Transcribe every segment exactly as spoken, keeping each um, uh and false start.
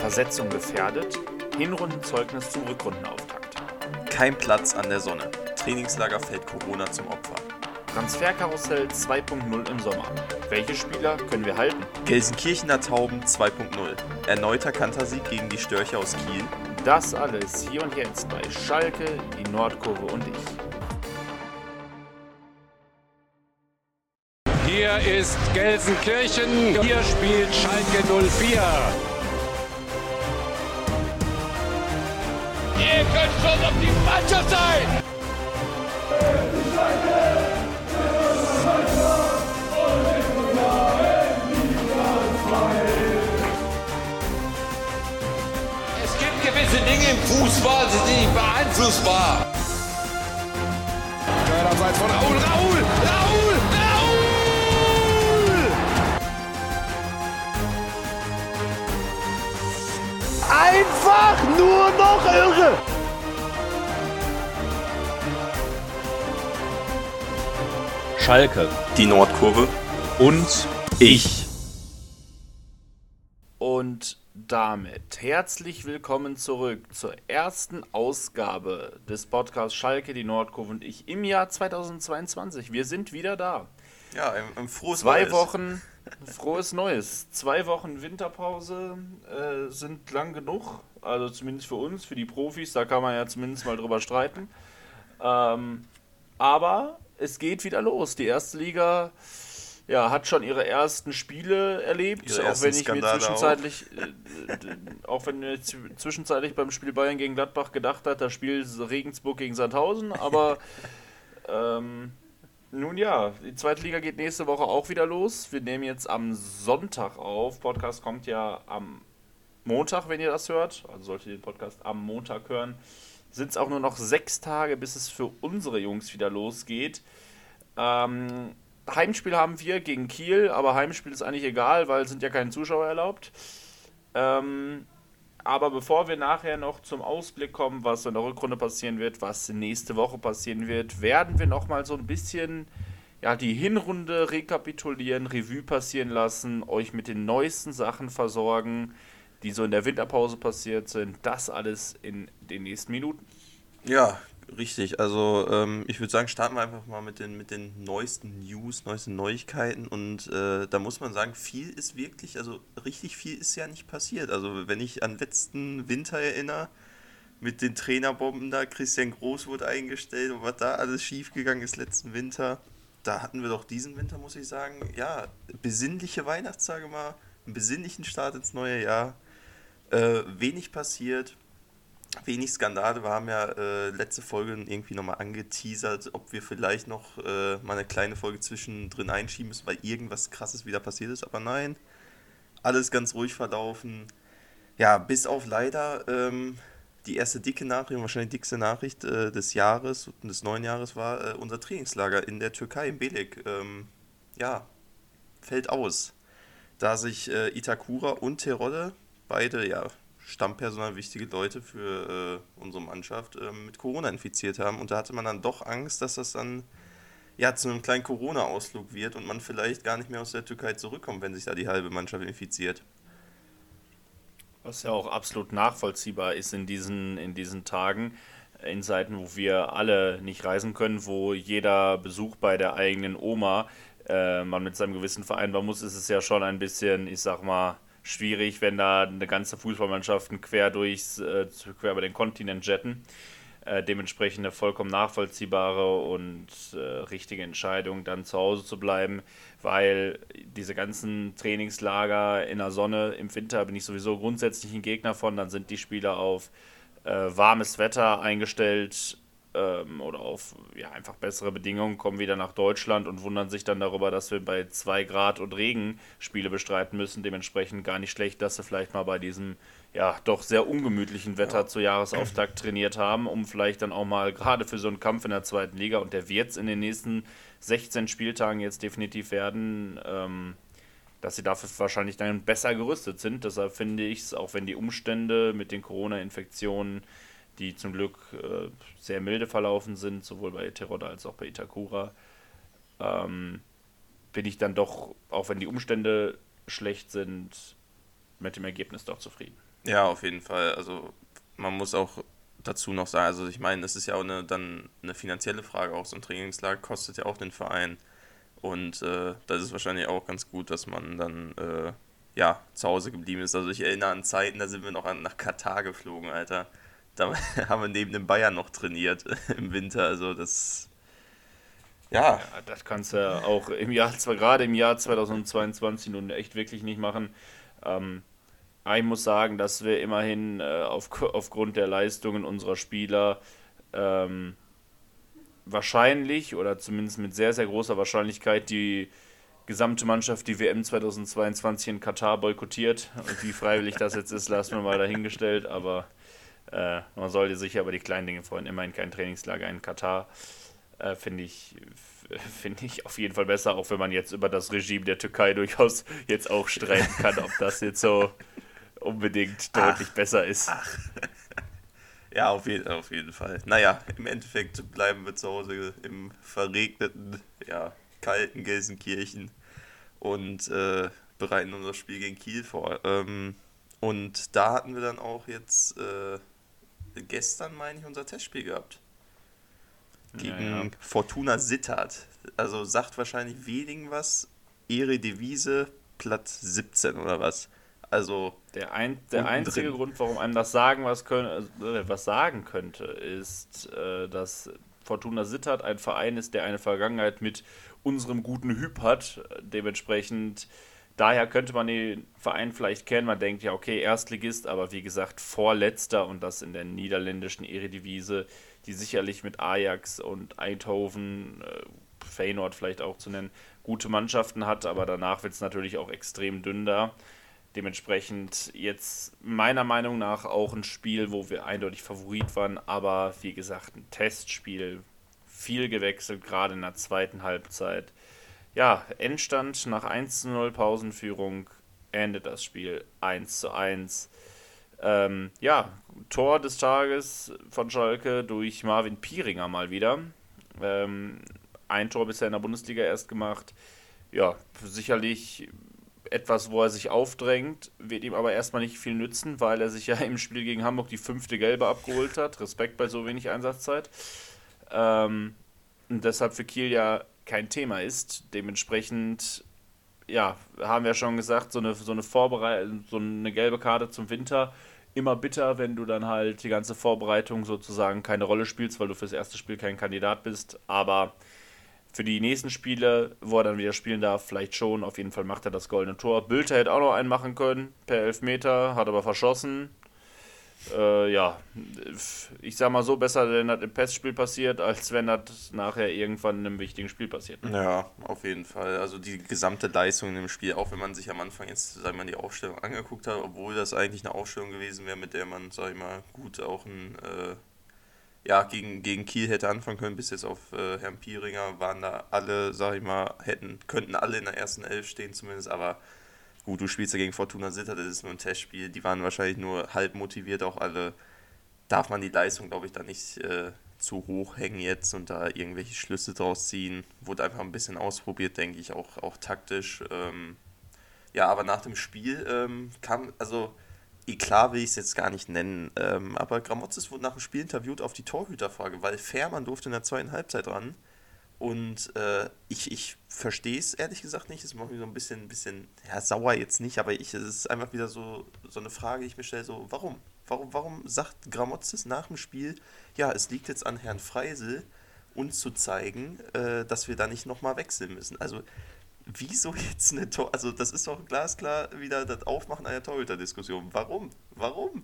Versetzung gefährdet. Hinrundenzeugnis zum Rückrundenauftakt. Kein Platz an der Sonne. Trainingslager fällt Corona zum Opfer. Transferkarussell zwei Punkt null im Sommer. Welche Spieler können wir halten? Gelsenkirchener Tauben zwei Punkt null. Erneuter Kantersieg gegen die Störche aus Kiel. Das alles hier und jetzt bei Schalke, die Nordkurve und ich. Hier ist Gelsenkirchen, hier spielt Schalke null vier. Ihr könnt schon auf die Mannschaft sein! Es gibt gewisse Dinge im Fußball, die sind nicht beeinflussbar. Abseits von Raul, Raul, Raul, Raul! Einfach nur noch irre! Schalke, Die Nordkurve. und ich. Und damit herzlich willkommen zurück zur ersten Ausgabe des Podcasts Schalke, die Nordkurve und ich im Jahr zweitausendzweiundzwanzig. Wir sind wieder da. Ja, ein, ein frohes Zwei Neues. Wochen frohes Neues. Zwei Wochen Winterpause äh, sind lang genug. Also zumindest für uns, für die Profis, da kann man ja zumindest mal drüber streiten. Ähm, aber es geht wieder los. Die erste Liga ja, hat schon ihre ersten Spiele erlebt, Ihre auch ersten wenn ich Skandale mir zwischenzeitlich, äh, äh, auch wenn mir zw- zwischenzeitlich beim Spiel Bayern gegen Gladbach gedacht hat, das Spiel ist Regensburg gegen Sandhausen, aber ähm, nun ja, die zweite Liga geht nächste Woche auch wieder los. Wir nehmen jetzt am Sonntag auf. Podcast kommt ja am Montag, wenn ihr das hört. Also solltet ihr den Podcast am Montag hören. Sind es auch nur noch sechs Tage, bis es für unsere Jungs wieder losgeht. Ähm, Heimspiel haben wir gegen Kiel, aber Heimspiel ist eigentlich egal, weil es sind ja keine Zuschauer erlaubt. Ähm, aber bevor wir nachher noch zum Ausblick kommen, was in der Rückrunde passieren wird, was nächste Woche passieren wird, werden wir nochmal so ein bisschen ja, die Hinrunde rekapitulieren, Revue passieren lassen, euch mit den neuesten Sachen versorgen, die so in der Winterpause passiert sind. Das alles in den nächsten Minuten. Ja, richtig. Also ähm, ich würde sagen, starten wir einfach mal mit den, mit den neuesten News, neuesten Neuigkeiten. Und äh, da muss man sagen, viel ist wirklich, also richtig viel ist ja nicht passiert. Also wenn ich an letzten Winter erinnere, mit den Trainerbomben da, Christian Groß wurde eingestellt und was da alles schiefgegangen ist letzten Winter, da hatten wir doch diesen Winter, muss ich sagen, ja, besinnliche Weihnachtstage mal, einen besinnlichen Start ins neue Jahr. Äh, wenig passiert, wenig Skandale. Wir haben ja äh, letzte Folge irgendwie nochmal angeteasert, ob wir vielleicht noch äh, mal eine kleine Folge zwischendrin einschieben müssen, weil irgendwas Krasses wieder passiert ist. Aber nein, alles ganz ruhig verlaufen. Ja, bis auf leider ähm, die erste dicke Nachricht, wahrscheinlich die dickste Nachricht äh, des Jahres, des neuen Jahres war äh, unser Trainingslager in der Türkei, in Belek. Ähm, ja, fällt aus. Da sich äh, Itakura und Terodde, beide ja Stammpersonal, wichtige Leute für äh, unsere Mannschaft, äh, mit Corona infiziert haben. Und da hatte man dann doch Angst, dass das dann ja zu einem kleinen Corona-Ausflug wird und man vielleicht gar nicht mehr aus der Türkei zurückkommt, wenn sich da die halbe Mannschaft infiziert. Was ja auch absolut nachvollziehbar ist in diesen, in diesen Tagen, in Zeiten, wo wir alle nicht reisen können, wo jeder Besuch bei der eigenen Oma äh, man mit seinem Gewissen vereinbaren muss, ist es ja schon ein bisschen, ich sag mal, schwierig, wenn da eine ganze Fußballmannschaften quer durchs, äh, quer über den Kontinent jetten. Äh, dementsprechend eine vollkommen nachvollziehbare und äh, richtige Entscheidung, dann zu Hause zu bleiben, weil diese ganzen Trainingslager in der Sonne im Winter bin ich sowieso grundsätzlich ein Gegner von, dann sind die Spieler auf äh, warmes Wetter eingestellt ähm, oder auf ja, einfach bessere Bedingungen, kommen wieder nach Deutschland und wundern sich dann darüber, dass wir bei zwei Grad und Regen Spiele bestreiten müssen. Dementsprechend gar nicht schlecht, dass sie vielleicht mal bei diesem ja doch sehr ungemütlichen Wetter ja. Zur Jahresauftakt trainiert haben, um vielleicht dann auch mal gerade für so einen Kampf in der zweiten Liga, und der wird es in den nächsten sechzehn Spieltagen jetzt definitiv werden, ähm, dass sie dafür wahrscheinlich dann besser gerüstet sind. Deshalb finde ich es, auch wenn die Umstände mit den Corona-Infektionen, die zum Glück äh, sehr milde verlaufen sind, sowohl bei Terodde als auch bei Itakura, ähm, bin ich dann doch, auch wenn die Umstände schlecht sind, mit dem Ergebnis doch zufrieden. Ja, auf jeden Fall. Also man muss auch dazu noch sagen, also ich meine, es ist ja auch eine, dann eine finanzielle Frage, auch so ein Trainingslager kostet ja auch den Verein. Und äh, das ist wahrscheinlich auch ganz gut, dass man dann äh, ja, zu Hause geblieben ist. Also ich erinnere an Zeiten, da sind wir noch an, nach Katar geflogen, Alter. Da haben wir neben den Bayern noch trainiert im Winter. Also das, ja, Ja, das kannst du auch im Jahr, zwar gerade im Jahr zweitausendzweiundzwanzig nun echt wirklich nicht machen. Ähm, aber ich muss sagen, dass wir immerhin äh, auf, aufgrund der Leistungen unserer Spieler ähm, wahrscheinlich oder zumindest mit sehr, sehr großer Wahrscheinlichkeit die gesamte Mannschaft die W M zweitausendzweiundzwanzig in Katar boykottiert. Und wie freiwillig das jetzt ist, lassen wir mal dahingestellt. Aber äh, man sollte sich ja über die kleinen Dinge freuen. Immerhin kein Trainingslager in Katar. Äh, finde ich, finde ich auf jeden Fall besser, auch wenn man jetzt über das Regime der Türkei durchaus jetzt auch streiten kann, ob das jetzt so unbedingt deutlich besser ist. ja, auf jeden, auf jeden Fall. Naja, im Endeffekt bleiben wir zu Hause im verregneten, ja, kalten Gelsenkirchen und äh, bereiten unser Spiel gegen Kiel vor. Ähm, und da hatten wir dann auch jetzt äh, gestern, meine ich, unser Testspiel gehabt. Gegen Ja, ja. Fortuna Sittard. Also sagt wahrscheinlich wenigen was. Eredivisie, Platz siebzehn oder was. Also Der, ein, der unten einzige drin. Grund, warum einem das sagen was, können, äh, was sagen könnte, ist, äh, dass Fortuna Sittard ein Verein ist, der eine Vergangenheit mit unserem guten Hüb hat. Dementsprechend, daher könnte man den Verein vielleicht kennen. Man denkt ja, okay, Erstligist, aber wie gesagt, Vorletzter und das in der niederländischen Eredivisie, die sicherlich mit Ajax und Eindhoven, äh, Feyenoord vielleicht auch zu nennen, gute Mannschaften hat, aber danach wird es natürlich auch extrem dünn da. Dementsprechend jetzt meiner Meinung nach auch ein Spiel, wo wir eindeutig Favorit waren, aber wie gesagt, ein Testspiel, viel gewechselt, gerade in der zweiten Halbzeit. Ja, Endstand nach eins zu null Pausenführung endet das Spiel eins zu eins. Ähm, ja, Tor des Tages von Schalke durch Marvin Pieringer mal wieder. Ähm, ein Tor bisher in der Bundesliga erst gemacht. Ja, sicherlich etwas, wo er sich aufdrängt, wird ihm aber erstmal nicht viel nützen, weil er sich ja im Spiel gegen Hamburg die fünfte Gelbe abgeholt hat. Respekt bei so wenig Einsatzzeit. Ähm, und deshalb für Kiel ja kein Thema ist. Dementsprechend, ja, haben wir schon gesagt, so eine, so eine Vorbereitung, so eine gelbe Karte zum Winter, immer bitter, wenn du dann halt die ganze Vorbereitung sozusagen keine Rolle spielst, weil du fürs erste Spiel kein Kandidat bist. Aber für die nächsten Spiele, wo er dann wieder spielen darf, vielleicht schon. Auf jeden Fall macht er das goldene Tor. Bülter hätte auch noch einen machen können, per Elfmeter, hat aber verschossen. Äh, ja, ich sag mal so, besser, wenn das im Testspiel passiert, als wenn das nachher irgendwann in einem wichtigen Spiel passiert. Ja, auf jeden Fall. Also die gesamte Leistung in dem Spiel, auch wenn man sich am Anfang jetzt, sag ich mal, die Aufstellung angeguckt hat, obwohl das eigentlich eine Aufstellung gewesen wäre, mit der man, sag ich mal, gut auch ein, äh, ja, gegen, gegen Kiel hätte anfangen können, bis jetzt auf äh, Herrn Pieringer waren da alle, sag ich mal, hätten, könnten alle in der ersten Elf stehen zumindest, aber gut, du spielst ja gegen Fortuna Sittard, das ist nur ein Testspiel, die waren wahrscheinlich nur halb motiviert, auch alle, darf man die Leistung, glaube ich, da nicht äh, zu hoch hängen jetzt und da irgendwelche Schlüsse draus ziehen. Wurde einfach ein bisschen ausprobiert, denke ich, auch, auch taktisch. Ähm, ja, aber nach dem Spiel ähm, kam, also, eh, klar will ich es jetzt gar nicht nennen, ähm, aber Gramotzes wurde nach dem Spiel interviewt auf die Torhüterfrage, weil Fährmann durfte in der zweiten Halbzeit ran. Und äh, ich, ich verstehe es ehrlich gesagt nicht. Es macht mich so ein bisschen, bisschen ja, sauer jetzt nicht, aber ich, es ist einfach wieder so, so eine Frage, die ich mir stelle, so, warum? Warum, warum sagt Gramotzes nach dem Spiel, ja, es liegt jetzt an Herrn Freisel, uns zu zeigen, äh, dass wir da nicht nochmal wechseln müssen. Also, wieso jetzt eine Tor... Also, das ist doch glasklar wieder das Aufmachen einer Torhüter-Diskussion. Warum? Warum?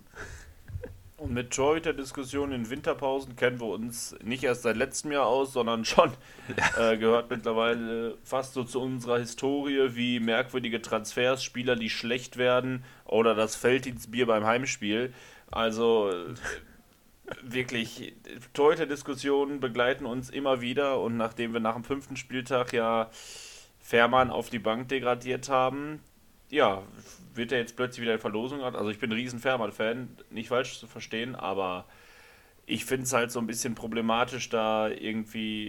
Und mit Torhüter-Diskussionen in Winterpausen kennen wir uns nicht erst seit letztem Jahr aus, sondern schon äh, gehört mittlerweile fast so zu unserer Historie wie merkwürdige Transfers, Spieler, die schlecht werden oder das Felddienstbier beim Heimspiel. Also äh, wirklich, Torhüter-Diskussionen begleiten uns immer wieder und nachdem wir nach dem fünften Spieltag ja Fährmann auf die Bank degradiert haben, ja, wird er jetzt plötzlich wieder in Verlosung hat. Also ich bin ein riesen Fährmann-Fan, nicht falsch zu verstehen, aber ich finde es halt so ein bisschen problematisch, da irgendwie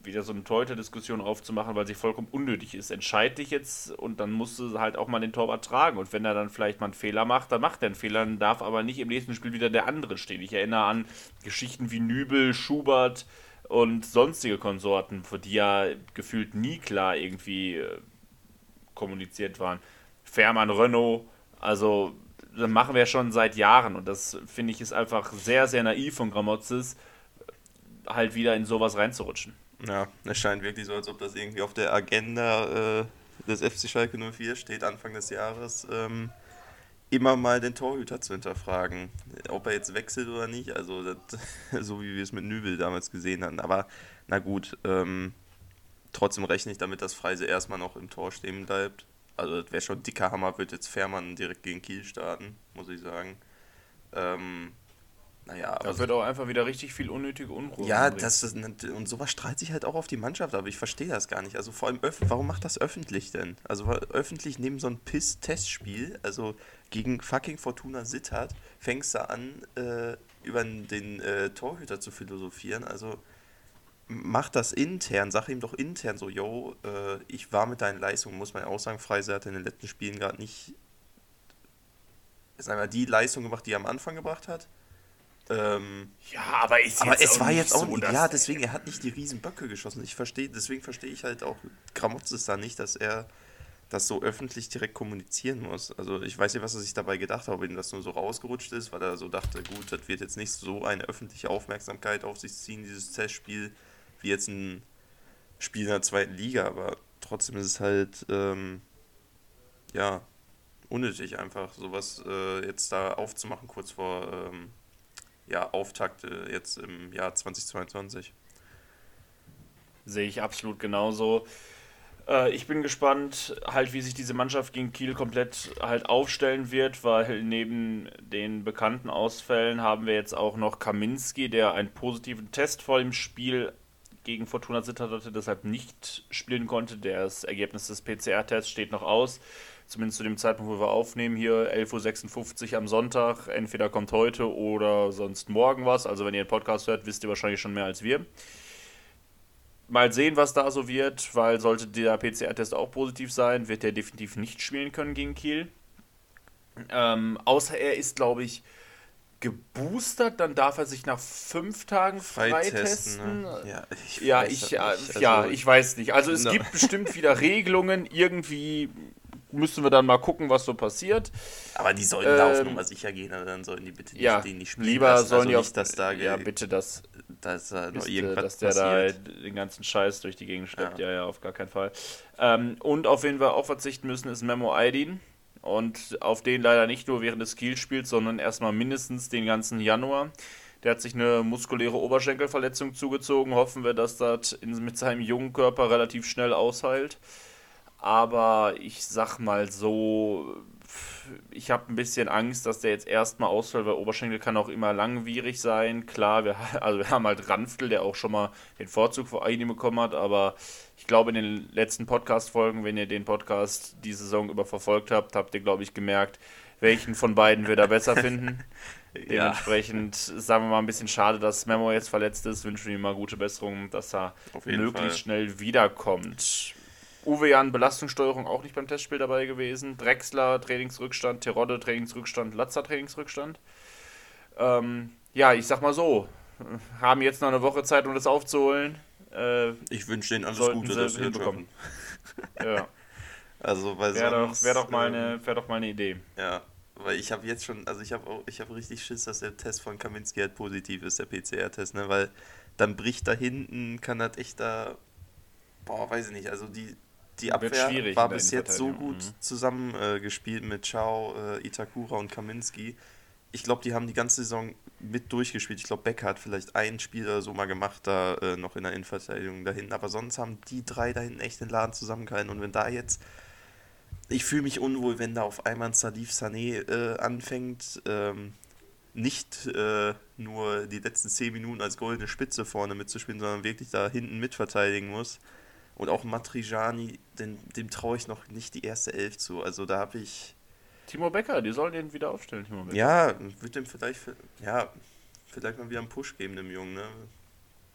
wieder so eine Torhüter-Diskussion aufzumachen, weil sie vollkommen unnötig ist. Entscheid dich jetzt und dann musst du halt auch mal den Torwart tragen. Und wenn er dann vielleicht mal einen Fehler macht, dann macht er einen Fehler, dann darf aber nicht im nächsten Spiel wieder der andere stehen. Ich erinnere an Geschichten wie Nübel, Schubert und sonstige Konsorten, für die ja gefühlt nie klar irgendwie äh, kommuniziert waren. Fährmann, Renault, also das machen wir schon seit Jahren und das finde ich ist einfach sehr, sehr naiv von Gramotzes, halt wieder in sowas reinzurutschen. Ja, es scheint wirklich so, als ob das irgendwie auf der Agenda äh, des F C Schalke null vier steht, Anfang des Jahres, ähm, immer mal den Torhüter zu hinterfragen. Ob er jetzt wechselt oder nicht, also das, so wie wir es mit Nübel damals gesehen haben. Aber na gut, ähm, trotzdem rechne ich damit, dass Freise erstmal noch im Tor stehen bleibt. Also das wäre schon ein dicker Hammer, wird jetzt Fährmann direkt gegen Kiel starten, muss ich sagen. Ähm, naja, aber Das wird auch einfach wieder richtig viel unnötige Unruhe. ja, bringen. das ist, und sowas strahlt sich halt auch auf die Mannschaft, aber ich verstehe das gar nicht. Also vor allem, öff- warum macht das öffentlich denn? Also weil öffentlich neben so ein Piss-Testspiel, also gegen fucking Fortuna Sittard, fängst du an, äh, über den äh, Torhüter zu philosophieren. Also mach das intern, sag ihm doch intern so, yo, äh, ich war mit deinen Leistungen, muss man ja auch sagen, Freise hat in den letzten Spielen gerade nicht, sagen wir, die Leistung gemacht, die er am Anfang gebracht hat. Ähm, Ja, aber ist aber jetzt es auch war nicht jetzt auch so, nicht, dass- ja, deswegen, er hat nicht die riesen Böcke geschossen. Ich verstehe, deswegen verstehe ich halt auch Gramotzes da nicht, dass er das so öffentlich direkt kommunizieren muss. Also ich weiß nicht, was er sich dabei gedacht hat, ob ihm das nur so rausgerutscht ist, weil er so dachte, gut, das wird jetzt nicht so eine öffentliche Aufmerksamkeit auf sich ziehen, dieses Testspiel, wie jetzt ein Spiel in der zweiten Liga, aber trotzdem ist es halt, ähm, ja, unnötig einfach, sowas äh, jetzt da aufzumachen, kurz vor ähm, ja, Auftakt äh, jetzt im Jahr zweitausendzweiundzwanzig. Sehe ich absolut genauso. Äh, ich bin gespannt, halt, wie sich diese Mannschaft gegen Kiel komplett halt aufstellen wird, weil neben den bekannten Ausfällen haben wir jetzt auch noch Kaminski, der einen positiven Test vor dem Spiel gegen Fortuna Sittard hatte, deshalb nicht spielen konnte. Das Ergebnis des P C R-Tests steht noch aus. Zumindest zu dem Zeitpunkt, wo wir aufnehmen, hier elf Uhr sechsundfünfzig am Sonntag. Entweder kommt heute oder sonst morgen was. Also wenn ihr den Podcast hört, wisst ihr wahrscheinlich schon mehr als wir. Mal sehen, was da so wird, weil sollte der P C R-Test auch positiv sein, wird er definitiv nicht spielen können gegen Kiel. Ähm, außer er ist, glaube ich, geboostert, dann darf er sich nach fünf Tagen freitesten. Ne? Ja, ich Ja, weiß ich, das ja, nicht. ja, Also, ich weiß nicht. Also es No. gibt bestimmt wieder Regelungen. Irgendwie müssen wir dann mal gucken, was so passiert. aber die sollten da auf ähm, Nummer sicher gehen, aber dann sollten die bitte nicht, Ja, den nicht spielen lieber lassen. sollen also die nicht, auf... dass da, ja, ge- bitte, dass, dass da noch ist, äh, irgendwas dass der da passiert. den ganzen Scheiß durch die Gegend schleppt. Ja. Ja, ja, auf gar keinen Fall. Ähm, und auf wen wir auch verzichten müssen, ist Memo Aydin. Und auf den leider nicht nur während des Kiel-Spiels, sondern erstmal mindestens den ganzen Januar. Der hat sich eine muskuläre Oberschenkelverletzung zugezogen. Hoffen wir, dass das in, mit seinem jungen Körper relativ schnell ausheilt. Aber ich sag mal so, ich habe ein bisschen Angst, dass der jetzt erstmal ausfällt, weil Oberschenkel kann auch immer langwierig sein. Klar, wir, also wir haben halt Ranftl, der auch schon mal den Vorzug vor Aydin bekommen hat, aber ich glaube, in den letzten Podcast-Folgen, wenn ihr den Podcast die Saison über verfolgt habt, habt ihr, glaube ich, gemerkt, welchen von beiden wir da besser finden. Ja, Dementsprechend sagen wir mal ein bisschen schade, dass Memo jetzt verletzt ist. Wünschen ihm mal gute Besserung, dass er auf jeden möglichst Fall. schnell wiederkommt. Uwe Jan, Belastungssteuerung auch nicht beim Testspiel dabei gewesen. Drexler, Trainingsrückstand. Terodde, Trainingsrückstand. Latzer, Trainingsrückstand. Ähm, ja, ich sag mal so, haben jetzt noch eine Woche Zeit, um das aufzuholen. Äh, Ich wünsche denen alles sollten Gute, sie dass sie das hinbekommen. schaffen. ja, Also, weil wäre doch, sonst, wär doch, mal ähm, eine- wär doch mal eine Idee. Ja, weil ich habe jetzt schon, also ich habe auch, ich habe richtig Schiss, dass der Test von Kaminski halt positiv ist, der P C R-Test, ne, weil dann bricht da hinten, kann das echt da, boah, weiß ich nicht, also die, die Wird Abwehr schwierig war in der bis jetzt so Innenverteidigung, gut mhm. zusammengespielt äh, gespielt mit Chao, äh, Itakura und Kaminski. Ich glaube, die haben die ganze Saison mit durchgespielt. Ich glaube, Becker hat vielleicht ein Spiel oder so mal gemacht, da äh, noch in der Innenverteidigung da hinten, aber sonst haben die drei da hinten echt den Laden zusammengehalten und wenn da jetzt ich fühle mich unwohl, wenn da auf einmal ein Salif Sané äh, anfängt, ähm, nicht äh, nur die letzten zehn Minuten als goldene Spitze vorne mitzuspielen, sondern wirklich da hinten mitverteidigen muss. Und auch Matrijani, dem, dem traue ich noch nicht die erste Elf zu. Also da habe ich, Timo Becker, die sollen den wieder aufstellen, Timo Becker. ja, wird dem vielleicht, ja, vielleicht mal wieder einen Push geben, dem Jungen, ne?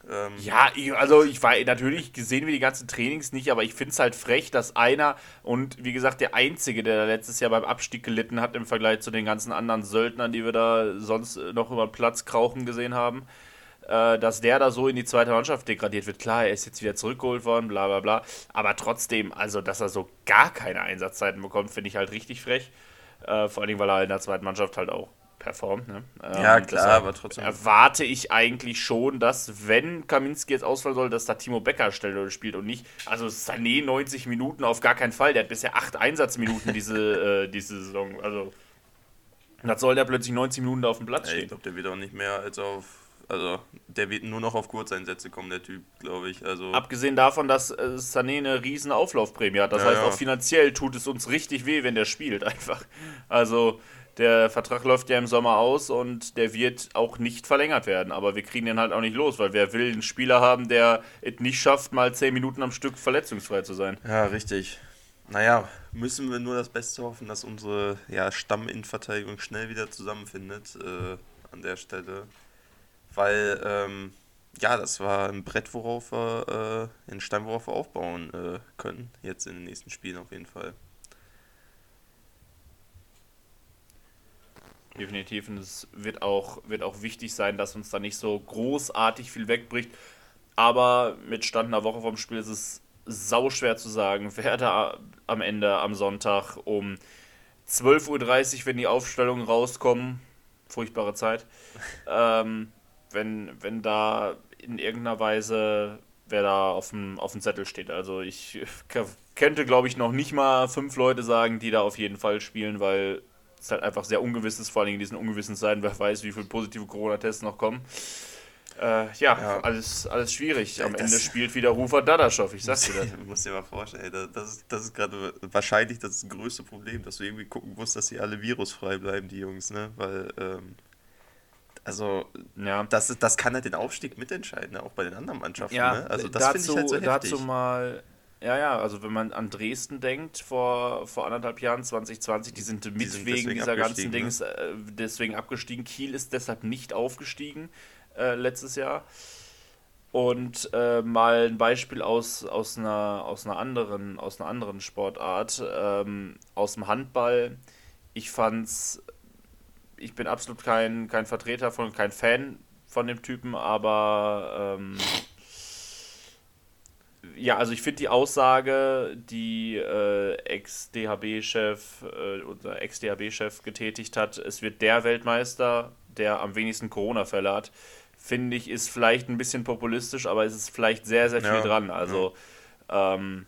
Ähm, Ja, ich, also ich war natürlich gesehen wie die ganzen Trainings nicht, aber ich finde es halt frech, dass einer und wie gesagt der Einzige, der letztes Jahr beim Abstieg gelitten hat im Vergleich zu den ganzen anderen Söldnern, die wir da sonst noch über den Platz krauchen gesehen haben, äh, dass der da so in die zweite Mannschaft degradiert wird. Klar, er ist jetzt wieder zurückgeholt worden, bla bla bla, aber trotzdem, also dass er so gar keine Einsatzzeiten bekommt, finde ich halt richtig frech. Äh, vor allem, weil er in der zweiten Mannschaft halt auch performt. Ne? Ähm, Ja, klar, deshalb aber trotzdem. erwarte ich eigentlich schon, dass, wenn Kaminski jetzt ausfallen soll, dass da Timo Becker Stelle spielt und nicht, also Sané neunzig Minuten auf gar keinen Fall. Der hat bisher acht Einsatzminuten diese, äh, diese Saison. Also, das soll der plötzlich neunzig Minuten da auf dem Platz Ey, stehen. ich glaube, der wird auch nicht mehr als auf. Also, der wird nur noch auf Kurzeinsätze kommen, der Typ, glaube ich. Also, Abgesehen davon, dass äh, Sané eine riesen Auflaufprämie hat. Das Ja, heißt, ja. auch finanziell tut es uns richtig weh, wenn der spielt einfach. Also, der Vertrag läuft ja im Sommer aus und der wird auch nicht verlängert werden. Aber wir kriegen den halt auch nicht los, weil wer will einen Spieler haben, der es nicht schafft, mal zehn Minuten am Stück verletzungsfrei zu sein. ja, richtig. Naja, müssen wir nur das Beste hoffen, dass unsere ja, Stamminnenverteidigung schnell wieder zusammenfindet äh, an der Stelle. Weil, ähm, ja, das war ein Brett, worauf wir, äh, ein Stein, worauf wir aufbauen äh, können, jetzt in den nächsten Spielen auf jeden Fall. Definitiv. Und es wird auch, wird auch wichtig sein, dass uns da nicht so großartig viel wegbricht. Aber mit Stand einer Woche vom Spiel ist es sauschwer zu sagen, wer da am Ende am Sonntag um zwölf Uhr dreißig, wenn die Aufstellungen rauskommen, furchtbare Zeit, ähm, wenn, wenn da in irgendeiner Weise wer da auf dem, auf dem Zettel steht. Also ich k- könnte, glaube ich, noch nicht mal fünf Leute sagen, die da auf jeden Fall spielen, weil es halt einfach sehr ungewiss ist, vor allem in diesen ungewissen Zeiten, wer weiß, wie viele positive Corona-Tests noch kommen. Äh, ja, Ja. Alles, alles schwierig. Am Das- Ende spielt wieder Rufer Dadaschow, ich sag's dir das. Du musst dir mal vorstellen, ey, da- das ist, das ist gerade wahrscheinlich das größte Problem, dass du irgendwie gucken musst, dass sie alle virusfrei bleiben, die Jungs, ne? Weil, ähm, also, Ja. das, das kann halt den Aufstieg mitentscheiden, ne? Auch bei den anderen Mannschaften, Ja, ne? Also, das finde ich dazu, halt so heftig. dazu mal, ja, ja, also wenn man an Dresden denkt, vor, vor anderthalb Jahren, zwanzig zwanzig, die sind mit sind wegen deswegen dieser ganzen abgestiegen, ne? Dings äh, deswegen abgestiegen. Kiel ist deshalb nicht aufgestiegen äh, letztes Jahr. Und äh, mal ein Beispiel aus, aus, einer, aus, einer anderen, aus einer anderen Sportart, ähm, aus dem Handball. Ich fand's, ich bin absolut kein, kein Vertreter von, kein Fan von dem Typen, aber ähm, ja, also ich finde die Aussage, die äh, Ex-D H B-Chef, äh, unser Ex-D H B-Chef getätigt hat, es wird der Weltmeister, der am wenigsten Corona-Fälle hat, finde ich, ist vielleicht ein bisschen populistisch, aber es ist vielleicht sehr, sehr viel Ja, dran. Also ähm,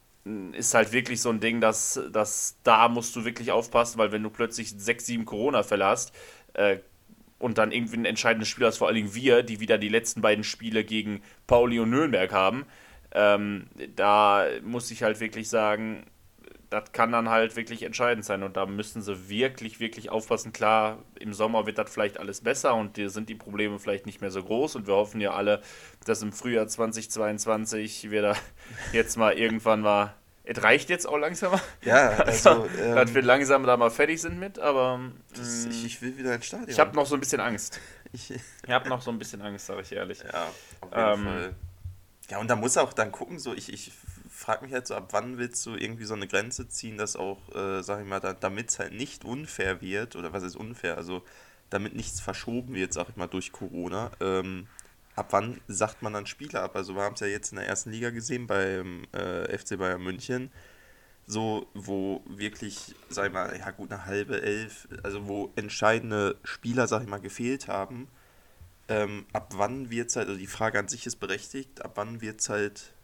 ist halt wirklich so ein Ding, dass, dass da musst du wirklich aufpassen, weil wenn du plötzlich sechs, sieben Corona-Fälle hast äh, und dann irgendwie ein entscheidendes Spiel hast, vor allem wir, die wieder die letzten beiden Spiele gegen Pauli und Nürnberg haben, ähm, da muss ich halt wirklich sagen, das kann dann halt wirklich entscheidend sein und da müssen sie wirklich, wirklich aufpassen. Klar, im Sommer wird das vielleicht alles besser und da sind die Probleme vielleicht nicht mehr so groß und wir hoffen ja alle, dass im Frühjahr zwanzig zweiundzwanzig wir da jetzt mal irgendwann mal, es reicht jetzt auch langsam mal, Ja, also, ähm, dass wir langsam da mal fertig sind mit, aber das, mh, ich, ich will wieder ins Stadion. ich habe noch so ein bisschen Angst. Ich, Ich habe noch so ein bisschen Angst, sage ich ehrlich. ja, auf jeden Ähm, Fall. Ja, und da muss auch dann gucken, so, ich, ich frage mich halt so, ab wann willst du irgendwie so eine Grenze ziehen, dass auch, äh, sag ich mal, da, damit es halt nicht unfair wird, oder was ist unfair, also damit nichts verschoben wird, sag ich mal, durch Corona, ähm, ab wann sagt man dann Spieler ab? Also wir haben es ja jetzt in der ersten Liga gesehen beim äh, F C Bayern München, so, wo wirklich, sag ich mal, ja gut, eine halbe Elf, also wo entscheidende Spieler, sag ich mal, gefehlt haben. Ähm, ab wann wird es halt, also die Frage an sich ist berechtigt, ab wann wird es halt,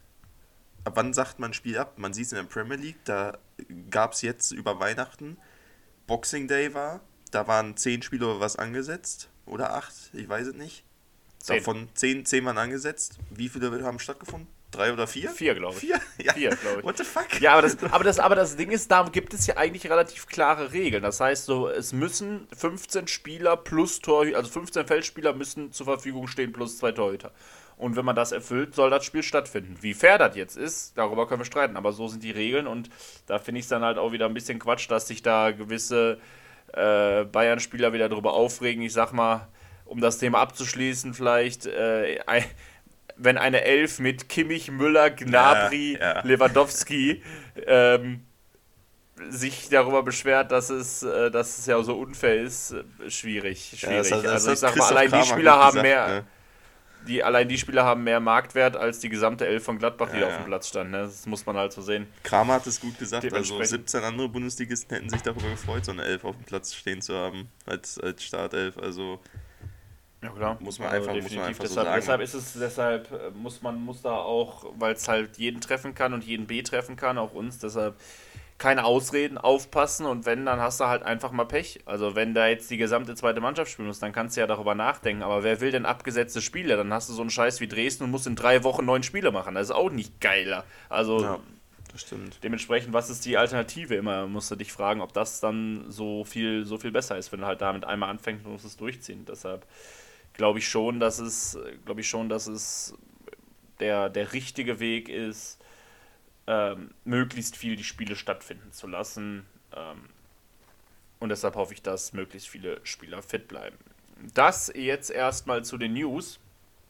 ab wann sagt man ein Spiel ab? Man sieht es in der Premier League, da gab es jetzt über Weihnachten, Boxing Day war, da waren zehn Spiele oder was angesetzt, oder acht, ich weiß es nicht. Zehn. Davon zehn, zehn waren angesetzt. Wie viele haben stattgefunden? Drei oder vier? Vier, glaube ich. Vier? Ja. Vier, glaube ich. What the fuck? Ja, aber das, aber, das, aber das Ding ist, da gibt es ja eigentlich relativ klare Regeln. Das heißt, so, es müssen fünfzehn Spieler plus Torhüter, also fünfzehn Feldspieler müssen zur Verfügung stehen plus zwei Torhüter. Und wenn man das erfüllt, soll das Spiel stattfinden. Wie fair das jetzt ist, darüber können wir streiten. Aber so sind die Regeln und da finde ich es dann halt auch wieder ein bisschen Quatsch, dass sich da gewisse äh, Bayern-Spieler wieder darüber aufregen. Ich sag mal, um das Thema abzuschließen, vielleicht äh, ein, wenn eine Elf mit Kimmich, Müller, Gnabry, ja, ja. Lewandowski ähm, sich darüber beschwert, dass es, äh, dass es ja so unfair ist, äh, schwierig. schwierig. Ja, das hat, das also ich sag mal, Christoph allein die Kramer Spieler gut haben gesagt, mehr, ne? die, allein die Spieler haben mehr Marktwert als die gesamte Elf von Gladbach, die Ja, da auf ja. dem Platz stand. Ne? Das muss man halt so sehen. Kramer hat es gut gesagt, also Dementsprechend- siebzehn andere Bundesligisten hätten sich darüber gefreut, so eine Elf auf dem Platz stehen zu haben, als, als Startelf, also Ja, klar. Muss man einfach- muss man einfach so deshalb, sagen. deshalb ist es, deshalb äh, muss man muss da auch, weil es halt jeden treffen kann und jeden B treffen kann, auch uns, deshalb keine Ausreden, aufpassen und wenn, dann hast du halt einfach mal Pech. Also wenn da jetzt die gesamte zweite Mannschaft spielen muss, dann kannst du ja darüber nachdenken, aber wer will denn abgesetzte Spiele? Dann hast du so einen Scheiß wie Dresden und musst in drei Wochen neun Spiele machen. Das ist auch nicht geiler. Also ja, das stimmt. dementsprechend, was ist die Alternative? Immer musst du dich fragen, ob das dann so viel, so viel besser ist, wenn du halt damit einmal anfängst und musst es durchziehen. Deshalb glaube ich schon, dass es, glaube ich schon, dass es der, der richtige Weg ist, ähm, möglichst viel die Spiele stattfinden zu lassen. Ähm, und deshalb hoffe ich, dass möglichst viele Spieler fit bleiben. Das jetzt erstmal zu den News.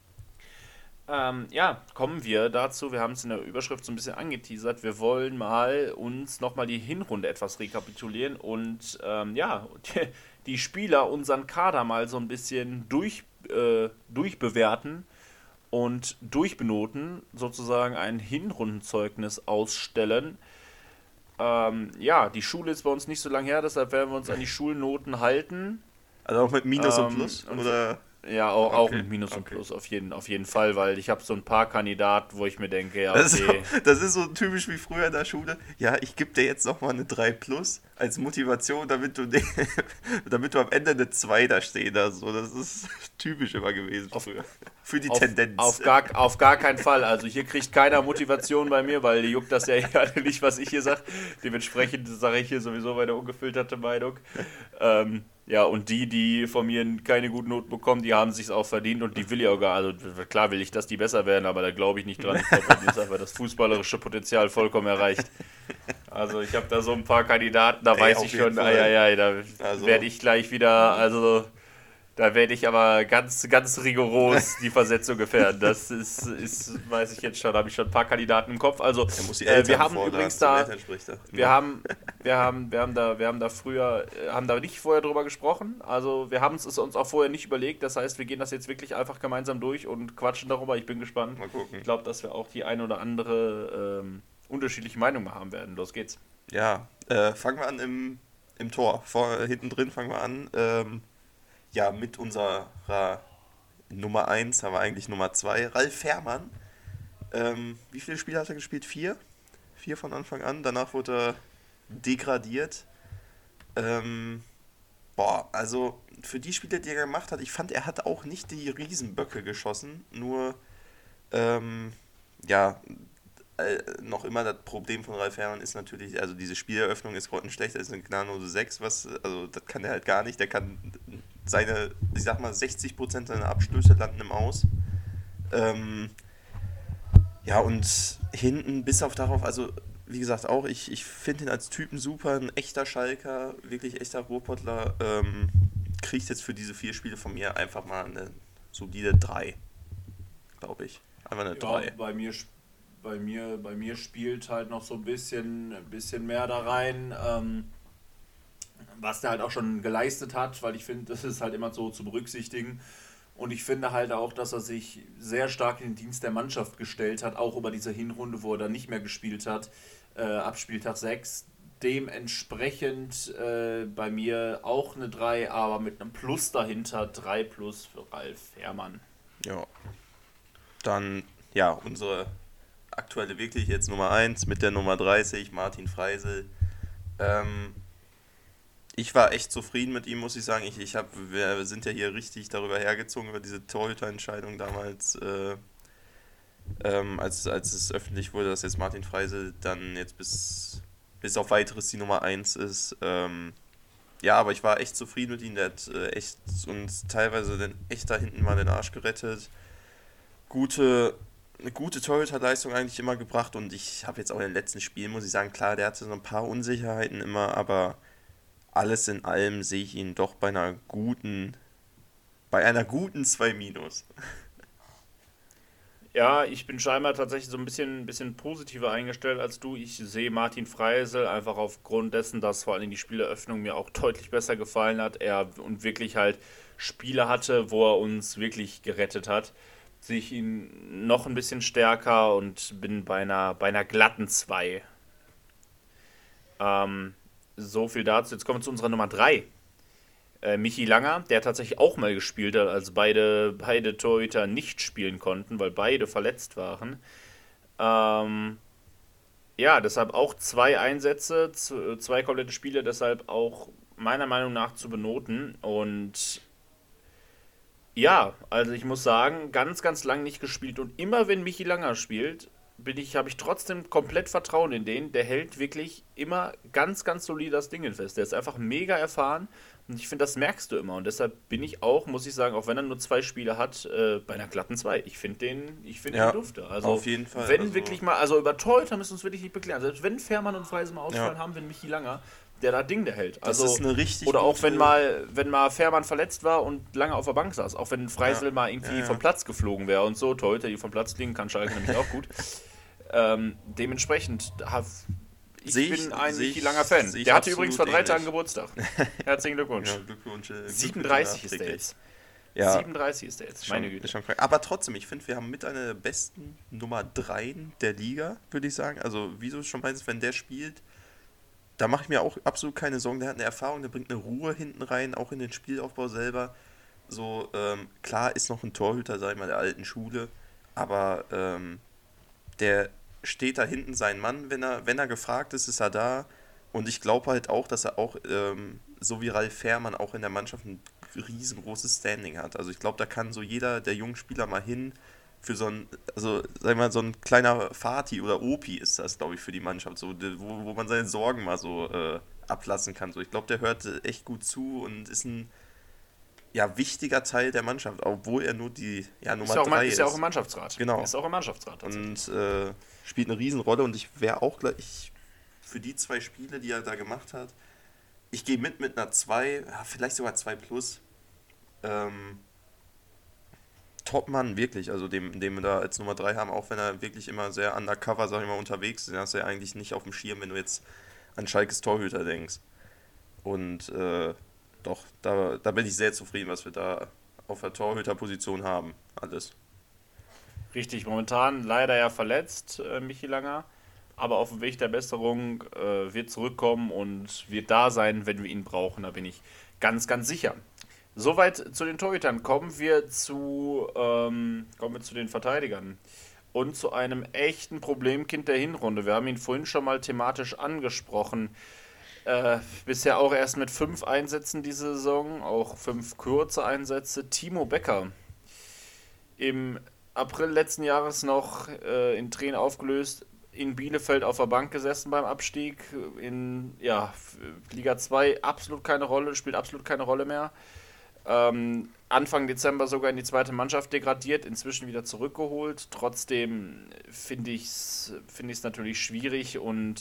Ähm, ja, kommen wir dazu. Wir haben es in der Überschrift so ein bisschen angeteasert. Wir wollen mal uns nochmal die Hinrunde etwas rekapitulieren und ähm, ja, die, die Spieler, unseren Kader mal so ein bisschen durch, äh, durchbewerten und durchbenoten, sozusagen ein Hinrundenzeugnis ausstellen. Ähm, ja, die Schule ist bei uns nicht so lange her, deshalb werden wir uns an die Schulnoten halten. Also auch mit Minus Ähm, und Plus? und- Oder? Ja, auch, auch Okay, mit Minus und okay. Plus, auf jeden, auf jeden Fall, weil ich habe so ein paar Kandidaten, wo ich mir denke, ja, Das, okay. ist so, das ist so typisch wie früher in der Schule. Ja, ich gebe dir jetzt nochmal eine drei plus als Motivation, damit du, ne- damit du am Ende eine zwei da stehen hast. So, das ist typisch immer gewesen Auf- früher. Für die Auf, Tendenz. auf, gar, auf gar keinen Fall. Also hier kriegt keiner Motivation bei mir, weil die juckt das ja eh alle nicht, was ich hier sage. Dementsprechend sage ich hier sowieso meine ungefilterte Meinung. Ähm, ja, und die, die von mir keine guten Noten bekommen, die haben sich's auch verdient und die will ich auch gar. Also klar will ich, dass die besser werden, aber da glaube ich nicht dran. Ich glaube, bei denen ist einfach das fußballerische Potenzial vollkommen erreicht. Also ich habe da so ein paar Kandidaten, da Ey, weiß auf ich jeden schon, Fall. ei, ei, ei, da Also- werde ich gleich wieder, also da werde ich aber ganz, ganz rigoros die Versetzung gefährden. Das ist, ist weiß ich jetzt schon, da habe ich schon ein paar Kandidaten im Kopf. Also Er muss die äh, Eltern wir haben fordern, übrigens zum da, Elternsprechtag. wir haben, wir haben, wir haben da, wir haben da früher, äh, haben da nicht vorher drüber gesprochen. Also wir haben es uns auch vorher nicht überlegt. Das heißt, wir gehen das jetzt wirklich einfach gemeinsam durch und quatschen darüber. Ich bin gespannt. Mal gucken. Ich glaube, dass wir auch die ein oder andere ähm, unterschiedliche Meinung mal haben werden. Los geht's. Ja, äh, fangen wir an im, im Tor. Vor, hinten drin fangen wir an. Ähm, ja, mit unserer Nummer eins haben wir eigentlich Nummer zwei. Ralf Fährmann. Ähm, wie viele Spiele hat er gespielt? Vier? Vier von Anfang an. Danach wurde er degradiert. Ähm, boah, also für die Spiele, die er gemacht hat, ich fand, er hat auch nicht die Riesenböcke geschossen. Nur, ähm, ja, äh, noch immer das Problem von Ralf Fährmann ist natürlich, also diese Spieleröffnung ist grottenschlecht, das ist eine gnadenlose sechs, was, also das kann er halt gar nicht, der kann seine, ich sag mal, sechzig Prozent seiner Abstöße landen im Aus. Ähm, ja, und hinten, bis auf darauf, also wie gesagt auch, ich, ich finde ihn als Typen super, ein echter Schalker, wirklich echter Ruhrpottler, ähm, kriegt jetzt für diese vier Spiele von mir einfach mal eine solide drei, glaube ich. Einfach eine drei. bei mir bei mir, bei mir spielt halt noch so ein bisschen, ein bisschen mehr da rein, ähm, was der halt auch schon geleistet hat, weil ich finde, das ist halt immer so zu berücksichtigen. Und ich finde halt auch, dass er sich sehr stark in den Dienst der Mannschaft gestellt hat, auch über diese Hinrunde, wo er dann nicht mehr gespielt hat, äh, ab Spieltag sechs. Dementsprechend äh, bei mir auch eine drei, aber mit einem Plus dahinter, drei plus für Ralf Fährmann. Ja. Dann, ja, unsere aktuelle wirklich jetzt Nummer eins mit der Nummer dreißig, Martin Freisel. Ähm, ich war echt zufrieden mit ihm, muss ich sagen. Ich, ich hab, wir sind ja hier richtig darüber hergezogen, über diese Torhüterentscheidung damals, äh, ähm, als, als es öffentlich wurde, dass jetzt Martin Freisel dann jetzt bis, bis auf weiteres die Nummer eins ist. Ähm, ja, aber ich war echt zufrieden mit ihm. Der hat äh, echt uns teilweise den, echt da hinten mal den Arsch gerettet. Gute... eine gute Torhüterleistung eigentlich immer gebracht und ich habe jetzt auch in den letzten Spielen, muss ich sagen, klar, der hatte so ein paar Unsicherheiten immer, aber alles in allem sehe ich ihn doch bei einer guten, bei einer guten zwei minus. Ja, ich bin scheinbar tatsächlich so ein bisschen, bisschen positiver eingestellt als du. Ich sehe Martin Freisel einfach aufgrund dessen, dass vor allem die Spieleröffnung mir auch deutlich besser gefallen hat. Er und wirklich halt Spiele hatte, wo er uns wirklich gerettet hat. Sehe ich ihn noch ein bisschen stärker und bin bei einer, bei einer glatten zwei. Ähm, so viel dazu. Jetzt kommen wir zu unserer Nummer drei. Äh, Michi Langer, der tatsächlich auch mal gespielt hat, als beide, beide Torhüter nicht spielen konnten, weil beide verletzt waren. Ähm, ja, deshalb auch zwei Einsätze, z- zwei komplette Spiele, deshalb auch meiner Meinung nach zu benoten. Und ja, also ich muss sagen, ganz, ganz lang nicht gespielt. Und immer wenn Michi Langer spielt, bin ich, habe ich trotzdem komplett Vertrauen in den. Der hält wirklich immer ganz, ganz solid das Ding fest. Der ist einfach mega erfahren. Und ich finde, das merkst du immer. Und deshalb bin ich auch, muss ich sagen, auch wenn er nur zwei Spiele hat, äh, bei einer glatten zwei. Ich finde den, ich finde Ja, den dufte. Also, auf jeden Fall. wenn Also, wirklich mal, also über Torhüter müssen wir uns wirklich nicht beklären. Selbst wenn Fährmann und Freise mal ausfallen, Ja. haben wir einen Michi Langer, der da Ding der hält. Das Also, ist eine richtig oder auch gute- wenn mal, wenn mal Fährmann verletzt war und lange auf der Bank saß. Auch wenn Freisel Ja. mal irgendwie Ja, ja. vom Platz geflogen wäre und so. Torhüter, die vom Platz fliegen, kann Schalke nämlich auch gut. Ähm, dementsprechend, ha- ich Seh ich- bin ein seh Michi ich- Langer Fan. seh ich Der hatte absolut übrigens vor drei ähnlich. Tagen Geburtstag. Herzlichen Glückwunsch. Ja, Glückwunsch. äh, siebenunddreißig ist der nachträglich. jetzt. Ja, siebenunddreißig ist der jetzt, meine schon, Güte. ist schon krank. Aber trotzdem, ich finde, wir haben mit einer der besten Nummer drei der Liga, würde ich sagen. Also, wie du schon meinst, wenn der spielt, da mache ich mir auch absolut keine Sorgen. Der hat eine Erfahrung, der bringt eine Ruhe hinten rein, auch in den Spielaufbau selber. So, ähm, klar ist noch ein Torhüter, sag ich mal, der alten Schule, aber ähm, der steht da hinten sein Mann, wenn er, wenn er gefragt ist, ist er da. Und ich glaube halt auch, dass er auch, ähm, so wie Ralf Fährmann, auch in der Mannschaft ein riesengroßes Standing hat. Also ich glaube, da kann so jeder der jungen Spieler mal hin für so ein, also sag ich mal, so ein kleiner Vati oder Opi ist das, glaube ich, für die Mannschaft, so, de- wo, wo man seine Sorgen mal so äh, ablassen kann. So, ich glaube, der hört äh, echt gut zu und ist ein ja, wichtiger Teil der Mannschaft, obwohl er nur die ja, Nummer Ist ja, auch, drei ist ist. ja auch im Mannschaftsrat. Genau. Ist auch im Mannschaftsrat. tatsächlich. Und äh, spielt eine Riesenrolle und ich wäre auch gleich für die zwei Spiele, die er da gemacht hat, ich gehe mit mit einer zwei, ja, vielleicht sogar zwei plus. Ähm, Top-Mann, wirklich, also dem, den wir da als Nummer drei haben, auch wenn er wirklich immer sehr undercover, sag ich mal, unterwegs ist, den hast du ja eigentlich nicht auf dem Schirm, wenn du jetzt an Schalkes Torhüter denkst. Und äh, doch, da, da bin ich sehr zufrieden, was wir da auf der Torhüterposition haben. Alles. Richtig, momentan leider ja verletzt, äh, Michi Langer. Aber auf dem Weg der Besserung äh, wird zurückkommen und wird da sein, wenn wir ihn brauchen. Da bin ich ganz, ganz sicher. Soweit zu den Torhütern. Kommen wir zu, ähm, kommen wir zu den Verteidigern. Und zu einem echten Problemkind der Hinrunde. Wir haben ihn vorhin schon mal thematisch angesprochen. Äh, bisher auch erst mit fünf Einsätzen diese Saison, auch fünf kurze Einsätze. Timo Becker. Im April letzten Jahres noch äh, in Tränen aufgelöst, in Bielefeld auf der Bank gesessen beim Abstieg. In ja, Liga zwei absolut keine Rolle, spielt absolut keine Rolle mehr. Ähm, Anfang Dezember sogar in die zweite Mannschaft degradiert, inzwischen wieder zurückgeholt. Trotzdem finde ich es find ich's natürlich schwierig und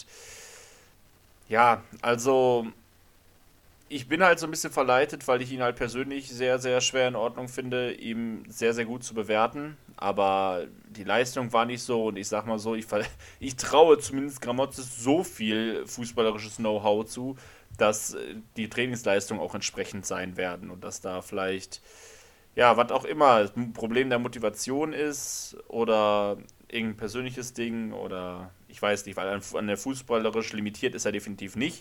ja, also ich bin halt so ein bisschen verleitet, weil ich ihn halt persönlich sehr, sehr schwer in Ordnung finde, ihm sehr, sehr gut zu bewerten. Aber die Leistung war nicht so und ich sag mal so, ich, ver- ich traue zumindest Gramotzes so viel fußballerisches Know-how zu, dass äh, die Trainingsleistungen auch entsprechend sein werden und dass da vielleicht, ja, was auch immer, ein Problem der Motivation ist oder irgendein persönliches Ding oder ich weiß nicht, weil an, an der fußballerisch limitiert ist er definitiv nicht.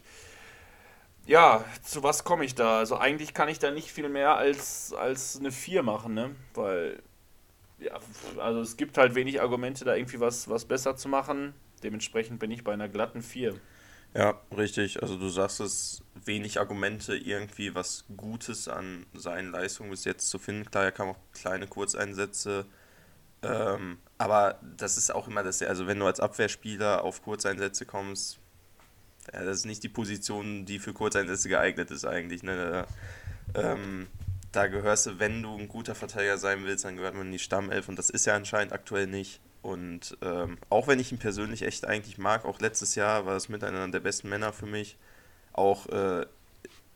Ja, zu was komme ich da? Also eigentlich kann ich da nicht viel mehr als, als eine vier machen, ne? Weil, ja, also es gibt halt wenig Argumente, da irgendwie was, was besser zu machen. Dementsprechend bin ich bei einer glatten vier. Ja, richtig. Also du sagst es, wenig Argumente, irgendwie was Gutes an seinen Leistungen bis jetzt zu finden. Klar, er kam auch kleine Kurzeinsätze. Ähm, aber das ist auch immer das, also wenn du als Abwehrspieler auf Kurzeinsätze kommst, ja, das ist nicht die Position, die für Kurzeinsätze geeignet ist eigentlich. Ne? Da, ähm, da gehörst du, wenn du ein guter Verteidiger sein willst, dann gehört man in die Stammelf und das ist er anscheinend aktuell nicht. Und ähm, auch wenn ich ihn persönlich echt eigentlich mag, auch letztes Jahr war es mit einer der besten Männer für mich, auch äh,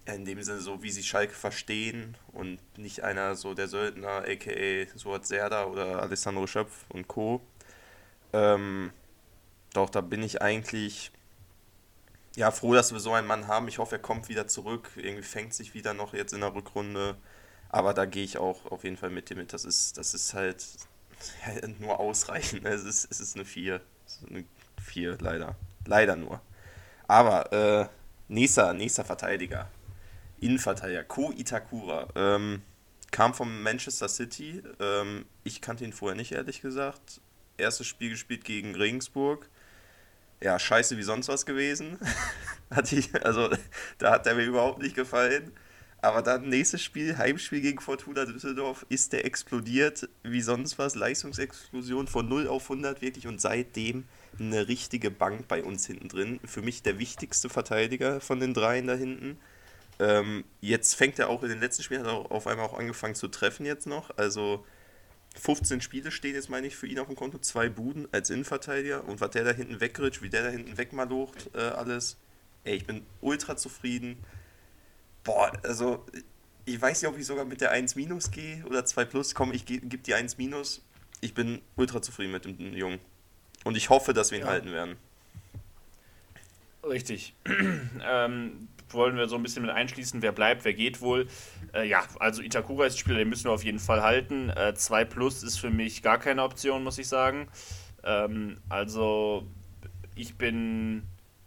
ja, in dem Sinne so, wie sie Schalke verstehen und nicht einer so der Söldner, aka Suat Serdar oder Alessandro Schöpf und Co. Ähm, doch, da bin ich eigentlich ja froh, dass wir so einen Mann haben. Ich hoffe, er kommt wieder zurück. Irgendwie fängt sich wieder noch jetzt in der Rückrunde. Aber da gehe ich auch auf jeden Fall mit dir mit. Das ist, das ist halt ja, nur ausreichend. Es ist, es ist eine vier. Es ist eine vier, leider. Leider nur. Aber äh, nächster, nächster Verteidiger. Innenverteidiger. Ko Itakura. Ähm, kam vom Manchester City. Ähm, ich kannte ihn vorher nicht, ehrlich gesagt. Erstes Spiel gespielt gegen Regensburg. Ja, scheiße wie sonst was gewesen. Hat ich, also, da hat er mir überhaupt nicht gefallen. Aber dann nächstes Spiel, Heimspiel gegen Fortuna Düsseldorf, ist der explodiert wie sonst was. Leistungsexplosion von null auf hundert wirklich und seitdem eine richtige Bank bei uns hinten drin. Für mich der wichtigste Verteidiger von den dreien da hinten. Ähm, jetzt fängt er auch in den letzten Spielen, hat er auf einmal auch angefangen zu treffen jetzt noch. Also fünfzehn Spiele stehen jetzt, meine ich, für ihn auf dem Konto. Zwei Buden als Innenverteidiger. Und was der da hinten wegrutscht, wie der da hinten wegmalocht, äh, alles. Ey, ich bin ultra zufrieden. Boah, also ich weiß nicht, ob ich sogar mit der eins minus gehe oder zwei plus. Komm, ich ge- gebe die eins minus. Ich bin ultra zufrieden mit dem Jungen. Und ich hoffe, dass wir ihn Ja. halten werden. Richtig. ähm, wollen wir so ein bisschen mit einschließen, wer bleibt, wer geht wohl. Äh, ja, also Itakura ist ein Spieler, den müssen wir auf jeden Fall halten. Äh, zwei plus ist für mich gar keine Option, muss ich sagen. Ähm, also ich bin...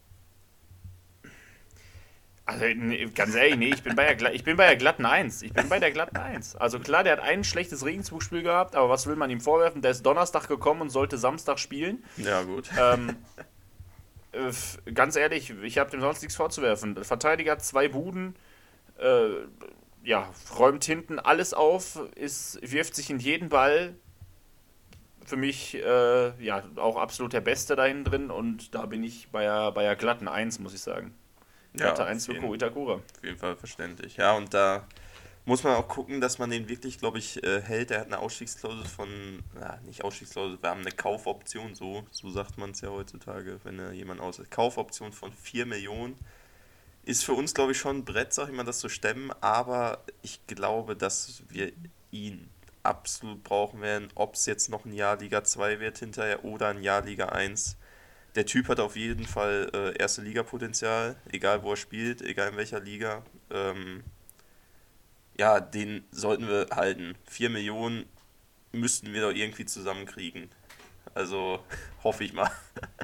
Also, nee, ganz ehrlich, nee, ich bin bei der, Gla- ich bin bei der glatten eins. Ich bin bei der glatten eins. Also klar, der hat ein schlechtes Regensburg-Spiel gehabt, aber was will man ihm vorwerfen? Der ist Donnerstag gekommen und sollte Samstag spielen. Ja, gut. Ähm, äh, f- ganz ehrlich, ich habe dem sonst nichts vorzuwerfen. Verteidiger, zwei Buden, äh, ja, räumt hinten alles auf, ist, wirft sich in jeden Ball. Für mich, äh, ja, auch absolut der Beste da hinten drin und da bin ich bei der, bei der glatten eins, muss ich sagen. Glatte eins für auf Ko jeden, Itakura. auf jeden Fall verständlich. Ja, und da muss man auch gucken, dass man den wirklich, glaube ich, äh, hält. Er hat eine Ausstiegsklausel von, ja, nicht Ausstiegsklausel, wir haben eine Kaufoption, so, so sagt man es ja heutzutage, wenn er jemand aus Kaufoption von vier Millionen. Ist für uns, glaube ich, schon ein Brett, sag ich mal, das zu stemmen, aber ich glaube, dass wir ihn absolut brauchen werden, ob es jetzt noch ein Jahr Liga zwei wird hinterher oder ein Jahr Liga eins. Der Typ hat auf jeden Fall äh, erste Liga-Potenzial, egal wo er spielt, egal in welcher Liga. Ähm, ja, den sollten wir halten. Vier Millionen müssten wir doch irgendwie zusammenkriegen. Also hoffe ich mal.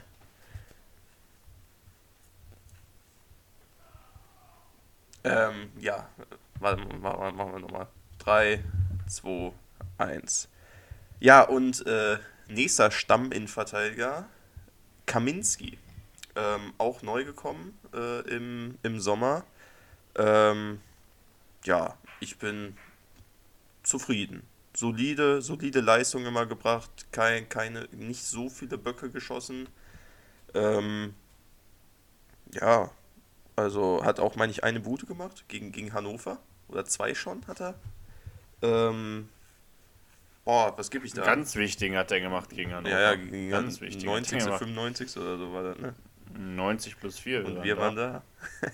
ähm, ja, warte, machen machen wir nochmal. drei, zwei, eins. Ja, und äh, nächster Stamminnenverteidiger, Kaminski. Ähm, auch neu gekommen äh, im, im Sommer. Ähm, ja, ich bin zufrieden. Solide, solide Leistung immer gebracht, kein, keine, nicht so viele Böcke geschossen. Ähm, ja, also hat auch, meine ich, eine Bude gemacht gegen, gegen Hannover. Oder zwei schon hat er. Ähm, oh, was gebe ich da? Ganz wichtigen hat er gemacht gegen Hannover. Ja, ja, gegen ganz wichtig. neunzig, fünfundneunzig oder so war das, ne? neunzig plus vier. Und wir waren da.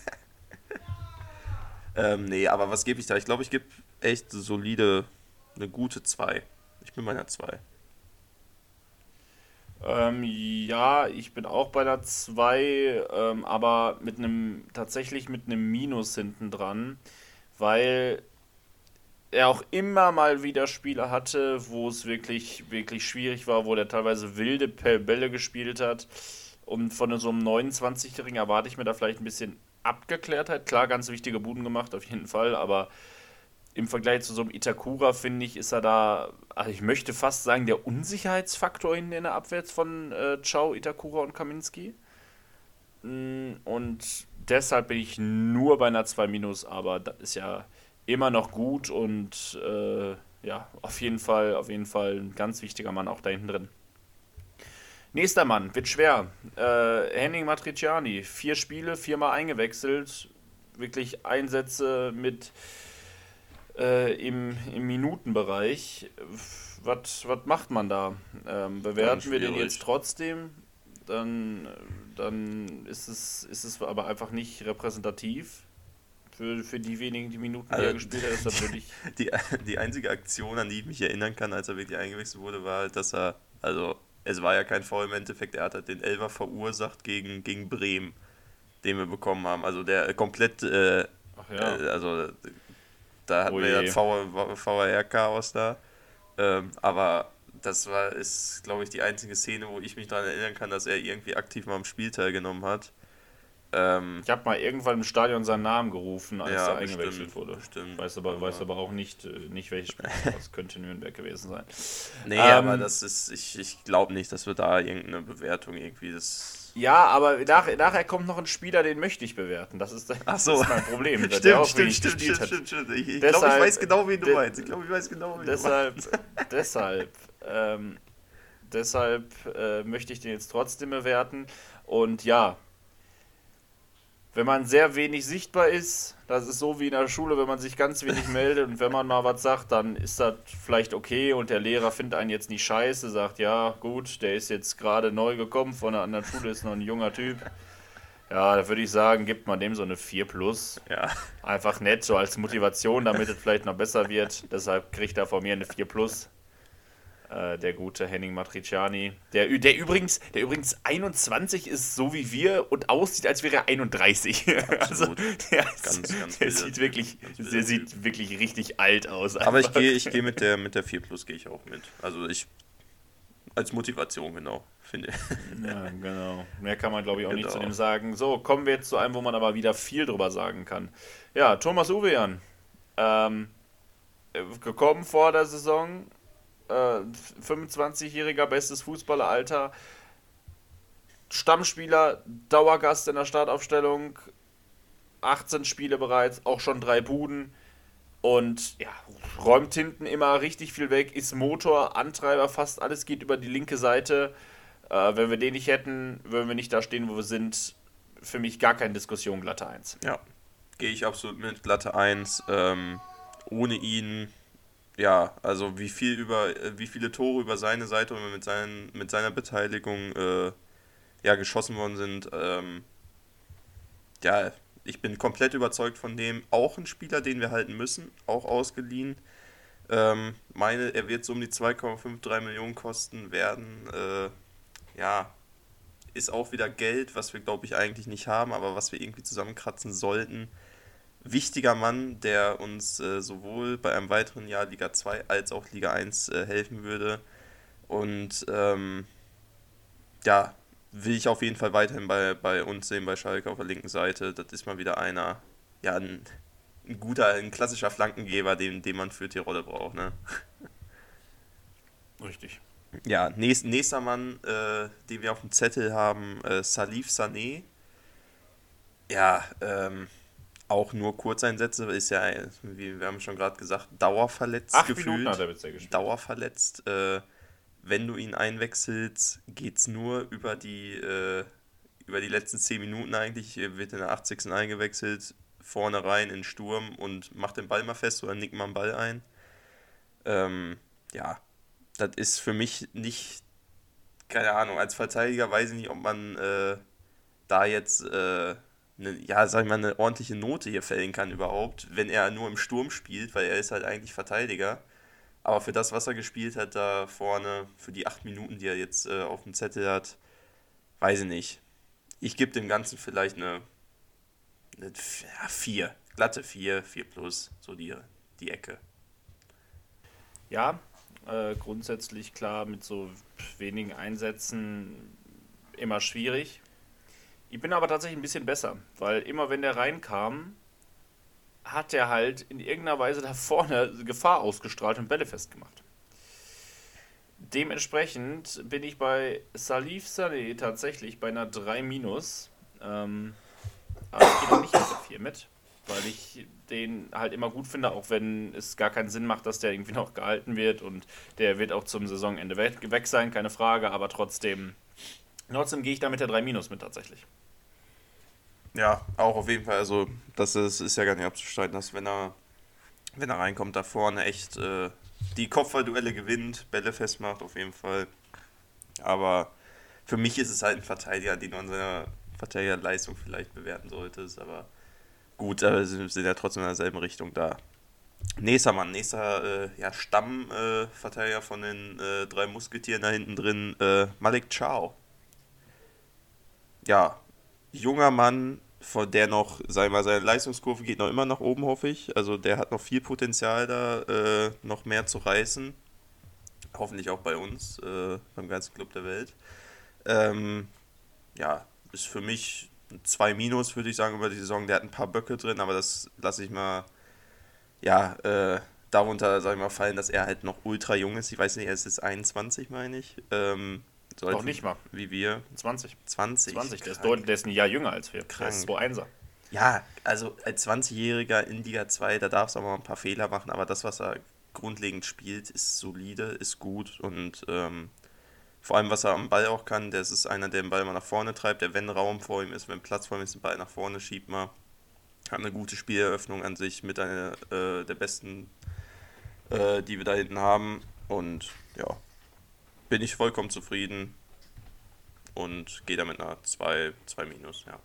ähm, nee, aber was gebe ich da? Ich glaube, ich gebe echt solide, eine gute zwei. Ich bin bei einer zwei. Ähm, ja, ich bin auch bei der zwei, ähm, aber mit einem, tatsächlich mit einem Minus hinten dran, weil er auch immer mal wieder Spiele hatte, wo es wirklich, wirklich schwierig war, wo der teilweise wilde Pe- Bälle gespielt hat. Und von so einem neunundzwanzigjährigen erwarte ich mir da vielleicht ein bisschen Abgeklärtheit. Klar, ganz wichtige Buden gemacht, auf jeden Fall, aber im Vergleich zu so einem Itakura, finde ich, ist er da, also ich möchte fast sagen, der Unsicherheitsfaktor hinten in der Abwehr von äh, Ciao, Itakura und Kaminski. Mm, Und deshalb bin ich nur bei einer zwei minus, aber das ist ja immer noch gut und äh, ja, auf jeden Fall, auf jeden Fall ein ganz wichtiger Mann auch da hinten drin. Nächster Mann, wird schwer. Äh, Henning Matriciani, vier Spiele, viermal eingewechselt. Wirklich Einsätze mit äh, im, im Minutenbereich. Was macht man da? Ähm, bewerten wir den schwierig. jetzt trotzdem? Dann, dann ist es, ist es aber einfach nicht repräsentativ. für, für die wenigen die Minuten, die Also, er gespielt hat. Deshalb würde ich Die, die einzige Aktion, an die ich mich erinnern kann, als er wirklich eingewechselt wurde, war halt, dass er, also es war ja kein Foul im Endeffekt, er hat halt den Elfer verursacht gegen, gegen Bremen, den wir bekommen haben. Also der komplett, äh, Ach ja. äh, also da hatten Oh wir ja je. das V R R-Chaos da. Ähm, aber das war, ist, glaube ich, die einzige Szene, wo ich mich daran erinnern kann, dass er irgendwie aktiv mal am Spiel teilgenommen hat. Ähm, Ich habe mal irgendwann im Stadion seinen Namen gerufen, als Ja, er eingewechselt bestimmt, wurde. bestimmt. Weiß aber, Aber- weiß aber auch nicht, äh, nicht welches Spiel. Das könnte Nürnberg gewesen sein. nee, Ähm, aber das ist, ich, ich glaube nicht, dass wir da irgendeine Bewertung irgendwie das. Ja, aber nach, nachher kommt noch ein Spieler, den möchte ich bewerten. Das ist, Ach so. das ist mein Problem. der Stimmt, auch stimmt, wenig stimmt, gespielt stimmt, hat. stimmt, stimmt. Ich, ich Deshalb- glaube, ich weiß genau, wen du de- meinst. Ich glaube, ich weiß genau, wen Deshalb, du meinst. deshalb, ähm, deshalb äh, möchte ich den jetzt trotzdem bewerten. Und ja, wenn man sehr wenig sichtbar ist, das ist so wie in der Schule, wenn man sich ganz wenig meldet und wenn man mal was sagt, dann ist das vielleicht okay und der Lehrer findet einen jetzt nicht scheiße, sagt, ja gut, der ist jetzt gerade neu gekommen von einer anderen Schule, ist noch ein junger Typ. Ja, da würde ich sagen, gibt man dem so eine vier plus. Ja, Einfach nett, so als Motivation, damit es vielleicht noch besser wird. Deshalb kriegt er von mir eine vier plus. Äh, der gute Henning Matriciani. Der, ü- der, übrigens, der übrigens einundzwanzig ist, so wie wir, und aussieht, als wäre er einunddreißig. Also, Absolut. der, Ganz, ist, ganz der wilder sieht Typ. wirklich, Ganz wilder der Typ. sieht wirklich richtig alt aus. aber ich einfach. gehe ich gehe mit der mit der vier plus gehe ich auch mit. Also ich als Motivation, genau, finde ich. Ja, genau. Mehr kann man, glaube ich, auch nicht Genau. zu dem sagen. So, kommen wir jetzt zu einem, wo man aber wieder viel drüber sagen kann. Ja, Thomas Uwean. Ähm, äh, gekommen vor der Saison, äh, fünfundzwanzigjähriger, bestes Fußballeralter, Stammspieler, Dauergast in der Startaufstellung, achtzehn Spiele bereits, auch schon drei Buden. Und ja, räumt hinten immer richtig viel weg, ist Motor, Antreiber, fast alles geht über die linke Seite. Äh, wenn wir den nicht hätten, würden wir nicht da stehen, wo wir sind. Für mich gar keine Diskussion, glatte eins. Ja, gehe ich absolut mit, glatte eins. Ähm, ohne ihn, ja, also wie viel über, äh, wie viele Tore über seine Seite und mit, seinen, mit seiner Beteiligung äh, ja, geschossen worden sind. Ähm, ja, ich bin komplett überzeugt von dem. Auch ein Spieler, den wir halten müssen, auch ausgeliehen. Ähm, meine, er wird so um die zwei Komma fünf, drei Millionen kosten werden. Äh, ja, ist auch wieder Geld, was wir, glaube ich, eigentlich nicht haben, aber was wir irgendwie zusammenkratzen sollten. Wichtiger Mann, der uns äh, sowohl bei einem weiteren Jahr Liga zwei als auch Liga eins äh, helfen würde. Und ähm, ja, will ich auf jeden Fall weiterhin bei, bei uns sehen, bei Schalke auf der linken Seite. Das ist mal wieder einer, ja, ein, ein guter, ein klassischer Flankengeber, den, den man für die Rolle braucht, ne? Richtig. Ja, nächst, nächster Mann, äh, den wir auf dem Zettel haben, äh, Salif Sané. Ja, ähm, auch nur Kurzeinsätze, ist ja, wie wir haben schon gerade gesagt, dauerverletzt Acht gefühlt. Minuten hat er bisher gespielt. Dauerverletzt. Äh, wenn du ihn einwechselst, geht's nur über die, äh, über die letzten zehn Minuten eigentlich. Er wird in der achtzigsten eingewechselt, vorne rein in Sturm und macht den Ball mal fest oder nickt mal einen Ball ein. Ähm, ja, das ist für mich nicht, keine Ahnung, als Verteidiger weiß ich nicht, ob man äh, da jetzt äh, eine, ja, sag ich mal, eine ordentliche Note hier fällen kann überhaupt, wenn er nur im Sturm spielt, weil er ist halt eigentlich Verteidiger. Aber für das, was er gespielt hat da vorne, für die acht Minuten, die er jetzt äh, auf dem Zettel hat, weiß ich nicht. Ich gebe dem Ganzen vielleicht eine, eine ja, vier, glatte vier, vier plus, so die, die Ecke. Ja, äh, grundsätzlich klar, mit so wenigen Einsätzen immer schwierig. Ich bin aber tatsächlich ein bisschen besser, weil immer wenn der reinkam, hat er halt in irgendeiner Weise da vorne Gefahr ausgestrahlt und Bälle festgemacht. Dementsprechend bin ich bei Salif Sané tatsächlich bei einer drei minus. Ähm, aber ich gehe da nicht mit der vier mit, weil ich den halt immer gut finde, auch wenn es gar keinen Sinn macht, dass der irgendwie noch gehalten wird und der wird auch zum Saisonende weg, weg sein, keine Frage, aber trotzdem, trotzdem gehe ich da mit der drei minus mit tatsächlich. Ja, auch auf jeden Fall, also das ist, ist ja gar nicht abzustreiten, dass wenn er, wenn er reinkommt, da vorne echt äh, die Kopfballduelle gewinnt, Bälle festmacht, auf jeden Fall. Aber für mich ist es halt ein Verteidiger, den man seiner Verteidigerleistung vielleicht bewerten sollte, ist aber gut, aber sie sind ja trotzdem in derselben Richtung da. Nächster Mann, nächster äh, ja, Stammverteidiger äh, von den äh, drei Musketieren da hinten drin, äh, Malik Thiaw. Ja, junger Mann, von der noch, sag ich mal, seine Leistungskurve geht noch immer nach oben, hoffe ich. Also der hat noch viel Potenzial da, äh, noch mehr zu reißen. Hoffentlich auch bei uns, äh, beim ganzen Club der Welt. Ähm, ja, ist für mich ein zwei Minus, würde ich sagen, über die Saison. Der hat ein paar Böcke drin, aber das lasse ich mal, ja, äh, darunter, sag ich mal, fallen, dass er halt noch ultra jung ist. Ich weiß nicht, er ist jetzt einundzwanzig, meine ich. Ähm, so Noch alt nicht mal. Wie wir. zwanzig. zwanzig. zwanzig, der ist, Krank. deutlich, der ist ein Jahr jünger als wir. Der Krank. ist zwei Einser. Ja, also als zwanzigjähriger in Liga zwei, da darfst du auch mal ein paar Fehler machen, aber das, was er grundlegend spielt, ist solide, ist gut und ähm, vor allem, was er am Ball auch kann, das ist einer, der den Ball mal nach vorne treibt, der, wenn Raum vor ihm ist, wenn Platz vor ihm ist, den Ball nach vorne schiebt mal. Hat eine gute Spieleröffnung an sich, mit einer äh, der besten, äh, die wir da hinten haben und ja, bin ich vollkommen zufrieden und gehe da mit einer zwei minus, ja.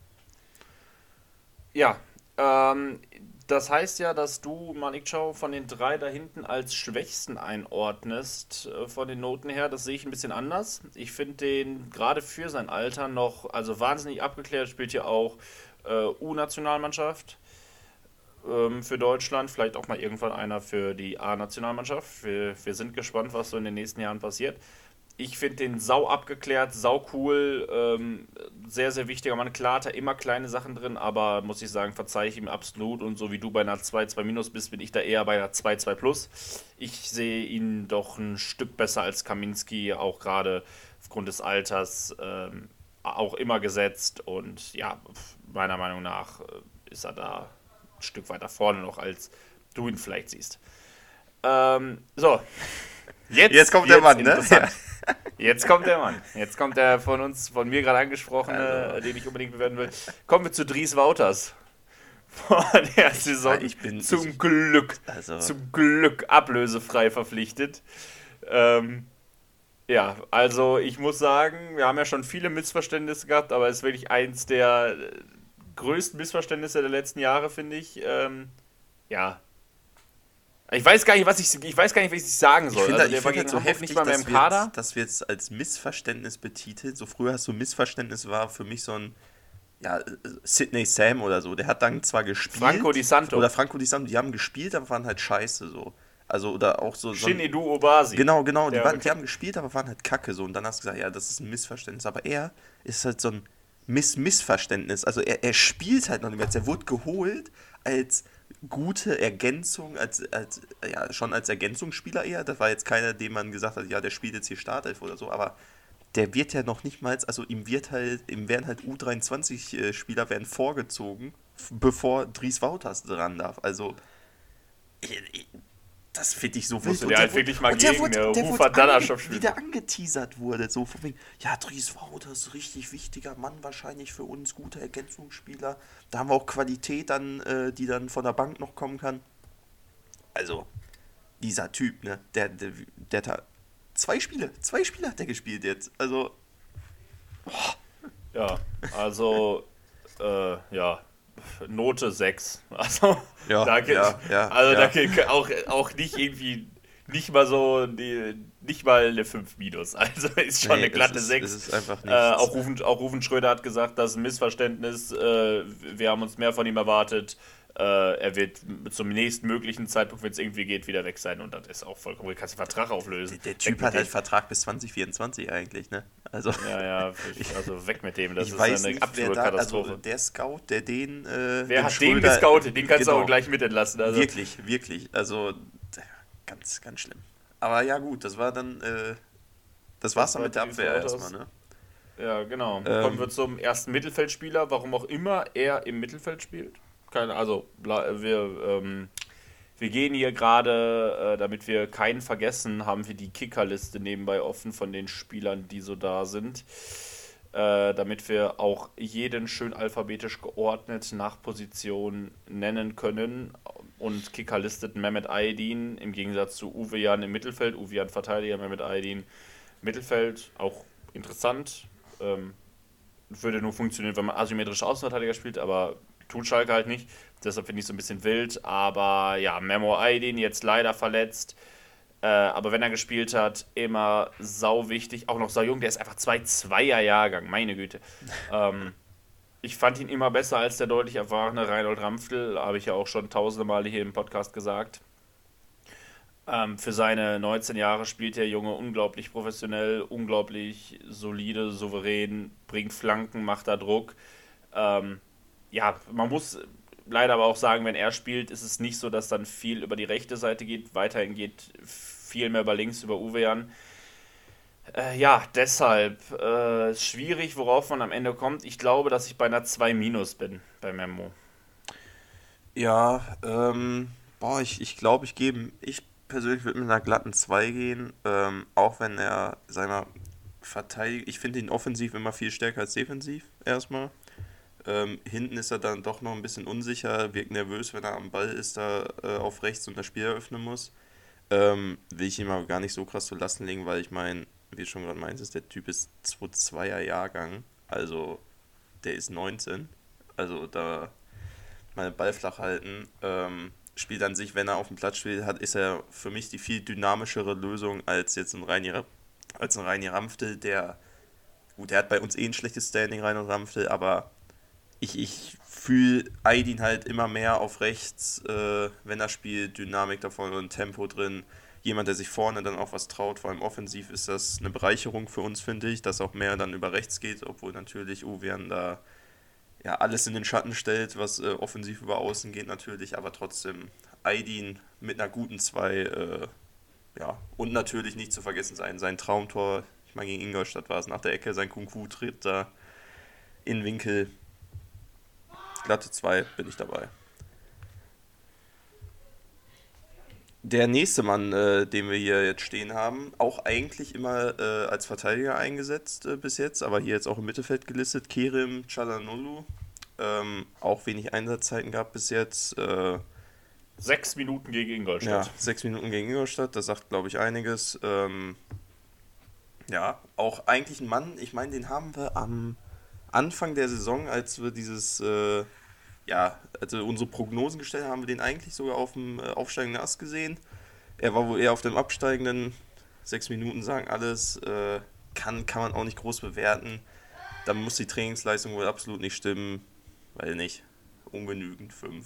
Ja, ähm, das heißt ja, dass du Malik Thiaw von den drei da hinten als schwächsten einordnest, äh, von den Noten her. Das sehe ich ein bisschen anders. Ich finde den gerade für sein Alter noch, also wahnsinnig abgeklärt, spielt ja auch äh, U-Nationalmannschaft ähm, für Deutschland, vielleicht auch mal irgendwann einer für die A-Nationalmannschaft. Wir, wir sind gespannt, was so in den nächsten Jahren passiert. Ich finde den sau abgeklärt, sau cool, ähm, sehr, sehr wichtiger Mann. Klar hat er immer kleine Sachen drin, aber muss ich sagen, verzeihe ich ihm absolut. Und so wie du bei einer zwei zwei minus bist, bin ich da eher bei einer zwei zwei plus. Ich sehe ihn doch ein Stück besser als Kaminski, auch gerade aufgrund des Alters, ähm, auch immer gesetzt. Und ja, meiner Meinung nach äh, ist er da ein Stück weiter vorne noch, als du ihn vielleicht siehst. Ähm, so. Jetzt, Jetzt kommt der Mann, ne? Ja. Jetzt kommt der Mann. Jetzt kommt der von uns, von mir gerade angesprochene, Also. den ich unbedingt bewerten will. Kommen wir zu Dries Wouters. Vor der Saison Ich bin- zum ich- Glück, Also- zum Glück ablösefrei verpflichtet. Ähm, ja, also ich muss sagen, wir haben ja schon viele Missverständnisse gehabt, aber es ist wirklich eins der größten Missverständnisse der letzten Jahre, finde ich. Ähm, ja. Ich weiß gar nicht, was ich, ich weiß gar nicht, was ich sagen soll. Ich finde also, ich der war find gegen das so Hamburg heftig, nicht mal mehr dass im wir, Kader. jetzt, dass wir jetzt als Missverständnis betiteln. So früher hast du Missverständnis, war für mich so ein, ja, äh, Sidney Sam oder so. Der hat dann zwar gespielt. Franco Di Santo. Oder Franco Di Santo, die haben gespielt, aber waren halt scheiße so. Also, oder auch so. so Shin Edu Obasi. Genau, genau, die, Der- waren, die haben gespielt, aber waren halt kacke so. Und dann hast du gesagt, ja, das ist ein Missverständnis. Aber er ist halt so ein Miss-Missverständnis. Also er, er spielt halt noch nicht mehr. Er wurde geholt als gute Ergänzung, als, als ja, schon als Ergänzungsspieler eher. Das war jetzt keiner, dem man gesagt hat, ja, der spielt jetzt hier Startelf oder so, aber der wird ja noch nicht mal, also ihm wird halt, ihm werden halt U dreiundzwanzig-Spieler werden vorgezogen, f- bevor Dries Wouters dran darf. Also ich- ich- das finde ich so Musste wild. der Und halt wurde- wirklich mal und der gegen, wurde- der der Rufer wurde Dallaschow ange- spielen. Wie der angeteasert wurde, so von wegen, ja, Dries Wouters, richtig wichtiger Mann wahrscheinlich für uns, guter Ergänzungsspieler. Da haben wir auch Qualität dann, äh, die dann von der Bank noch kommen kann. Also, dieser Typ, ne, der, der, der hat da zwei Spiele, zwei Spiele hat der gespielt jetzt. Also, Ja, also, äh, ja, Note sechs. Also, Ja, da geht, ja, ja, also ja. da geht auch, auch nicht irgendwie, nicht mal so, die, nicht mal eine fünf minus. Also ist schon nee, eine glatte es ist, sechs. Es ist einfach Äh, nichts. auch, Rufen, auch Rufen Schröder hat gesagt, das ist ein Missverständnis. Äh, wir haben uns mehr von ihm erwartet. Äh, er wird zum nächsten möglichen Zeitpunkt, wenn es irgendwie geht, wieder weg sein. Und das ist auch vollkommen, du kannst den Vertrag auflösen. Der Weg Typ mit hat halt dem. Vertrag bis zwanzig vierundzwanzig eigentlich, ne? Also, Ja, ja, also weg mit dem. Das ich ist weiß eine nicht, wer absolute da, Katastrophe. also der Scout, der den, äh, Wer den hat den Schröder- gescoutet? Den kannst du Genau. auch gleich mitentlassen. Also. Wirklich, wirklich. Also, ganz, ganz schlimm. Aber ja, gut, das war dann, äh, das war's dann war mit der die Abwehr Fotos. erstmal, ne? Ja, genau. Ähm. Kommen wir zum ersten Mittelfeldspieler, warum auch immer er im Mittelfeld spielt. Keine, also, bla- wir, ähm, wir gehen hier gerade, äh, damit wir keinen vergessen, haben wir die Kickerliste nebenbei offen von den Spielern, die so da sind. Äh, damit wir auch jeden schön alphabetisch geordnet nach Position nennen können. Und Kicker listet Mehmet Aydin im Gegensatz zu Uwe Jan im Mittelfeld. Uwe Jan Verteidiger, Mehmet Aydin Mittelfeld. Auch interessant. Ähm, würde nur funktionieren, wenn man asymmetrische Außenverteidiger spielt, aber tut Schalke halt nicht. Deshalb finde ich es so ein bisschen wild. Aber ja, Memo Aydin jetzt leider verletzt. Äh, aber wenn er gespielt hat, immer sau wichtig. Auch noch sau jung, der ist einfach zwei Zweier Jahrgang, meine Güte. ähm, ich fand ihn immer besser als der deutlich erfahrene Reinhold Ramphel. Habe ich ja auch schon tausende Male hier im Podcast gesagt. Ähm, für seine neunzehn Jahre spielt der Junge unglaublich professionell, unglaublich solide, souverän, bringt Flanken, macht da Druck. Ähm, ja, man muss leider aber auch sagen, wenn er spielt, ist es nicht so, dass dann viel über die rechte Seite geht. Weiterhin geht viel mehr über links, über Uwean. Äh, ja, deshalb äh, schwierig, worauf man am Ende kommt. Ich glaube, dass ich bei einer zwei minus bin bei Memo. Ja, ähm, boah, ich, ich glaube, ich gebe, ich persönlich würde mit einer glatten zwei gehen, ähm, auch wenn er, sag mal, verteidigt, ich finde ihn offensiv immer viel stärker als defensiv, erstmal. Ähm, hinten ist er dann doch noch ein bisschen unsicher, wirkt nervös, wenn er am Ball ist, da äh, auf rechts und das Spiel eröffnen muss. Ähm, will ich ihm aber gar nicht so krass zu Lasten legen, weil ich meine, wie du schon gerade meintest, der Typ ist zwei Komma zweier Jahrgang, also der ist neunzehn, also da mal den Ball flach halten. Ähm, spielt an sich, wenn er auf dem Platz spielt, hat, ist er für mich die viel dynamischere Lösung als jetzt ein Reinier, als ein Reinier Ramphel, der, gut, der hat bei uns eh ein schlechtes Standing, Reinier Ramphel, aber ich, ich fühle Aydin halt immer mehr auf rechts, äh, wenn er spielt, Dynamik da vorne und Tempo drin. Jemand, der sich vorne dann auch was traut, vor allem offensiv ist das eine Bereicherung für uns, finde ich, dass auch mehr dann über rechts geht, obwohl natürlich Uwean da ja, alles in den Schatten stellt, was äh, offensiv über außen geht natürlich, aber trotzdem Aydin mit einer guten zwei, äh, ja, und natürlich nicht zu vergessen sein, sein Traumtor, ich meine gegen Ingolstadt war es nach der Ecke, sein Kung-Fu-Tritt da in Winkel, glatte zwei bin ich dabei. Der nächste Mann, äh, den wir hier jetzt stehen haben, auch eigentlich immer äh, als Verteidiger eingesetzt äh, bis jetzt, aber hier jetzt auch im Mittelfeld gelistet, Kerim Çalhanoğlu. Ähm, auch wenig Einsatzzeiten gehabt bis jetzt. Äh, Sechs Minuten gegen Ingolstadt. ja, sechs Minuten gegen Ingolstadt, das sagt, glaube ich, einiges. Ähm, ja, auch eigentlich ein Mann, ich meine, den haben wir am Anfang der Saison, als wir dieses... Äh, ja, also unsere Prognosen gestellt haben, wir den eigentlich sogar auf dem äh, aufsteigenden Ast gesehen. Er war wohl eher auf dem absteigenden. Sechs Minuten sagen alles. Äh, kann, kann man auch nicht groß bewerten. Da muss die Trainingsleistung wohl absolut nicht stimmen. Weil nicht. Ungenügend. Fünf.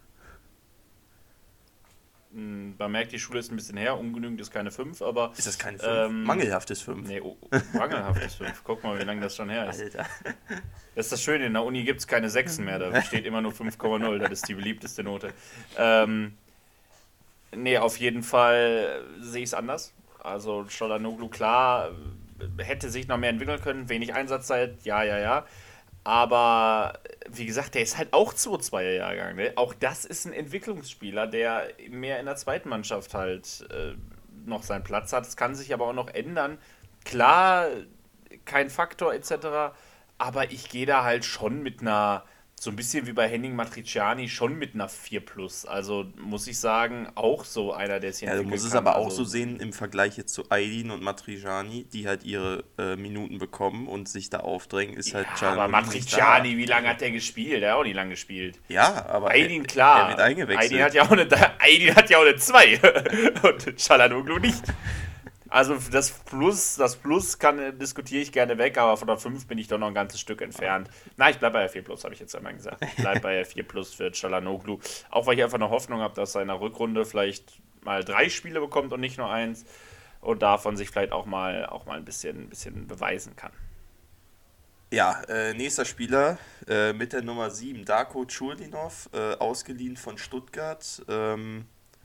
Man merkt, die Schule ist ein bisschen her. Ungenügend ist keine fünf, aber... Ist das keine fünf? Ähm, Mangelhaftes fünf. Nee, oh, mangelhaftes fünf. Guck mal, wie lange das schon her ist. Alter. Das ist das Schöne, in der Uni gibt es keine Sechsen mehr, da steht immer nur fünf Komma null, das ist die beliebteste Note. Ähm, nee, auf jeden Fall sehe ich es anders. Also Çalhanoğlu, klar, hätte sich noch mehr entwickeln können, wenig Einsatzzeit, ja, ja, ja. Aber wie gesagt, der ist halt auch zwei Komma zweier Jahrgang. Ne? Auch das ist ein Entwicklungsspieler, der mehr in der zweiten Mannschaft halt äh, noch seinen Platz hat. Das kann sich aber auch noch ändern. Klar, kein Faktor et cetera. Aber ich gehe da halt schon mit einer, so ein bisschen wie bei Henning Matriciani, schon mit einer vier plus. Also muss ich sagen, auch so einer, der es hier Ja, du entwickeln musst es kann. aber auch Also, so sehen im Vergleich jetzt zu Aydin und Matriciani, die halt ihre äh, Minuten bekommen und sich da aufdrängen, ist halt ja, aber Çalhanoğlu nicht Matriciani, da. wie lange hat der gespielt? Der hat auch nicht lange gespielt. Ja, aber Aydin, er, klar. er wird eingewechselt. Aydin hat ja auch eine, Aydin hat ja auch eine zwei und Çalhanoğlu nicht. Also das Plus, das Plus kann, diskutiere ich gerne weg, aber von der fünf bin ich doch noch ein ganzes Stück entfernt. Na, ich bleibe bei der vier plus, habe ich jetzt einmal gesagt. Ich bleibe bei der vier plus für Çalhanoğlu. Auch weil ich einfach eine Hoffnung habe, dass er in der Rückrunde vielleicht mal drei Spiele bekommt und nicht nur eins. Und davon sich vielleicht auch mal, auch mal ein bisschen, ein bisschen beweisen kann. Ja, äh, nächster Spieler äh, mit der Nummer sieben, Darko Čurlinov, äh, ausgeliehen von Stuttgart. Ähm,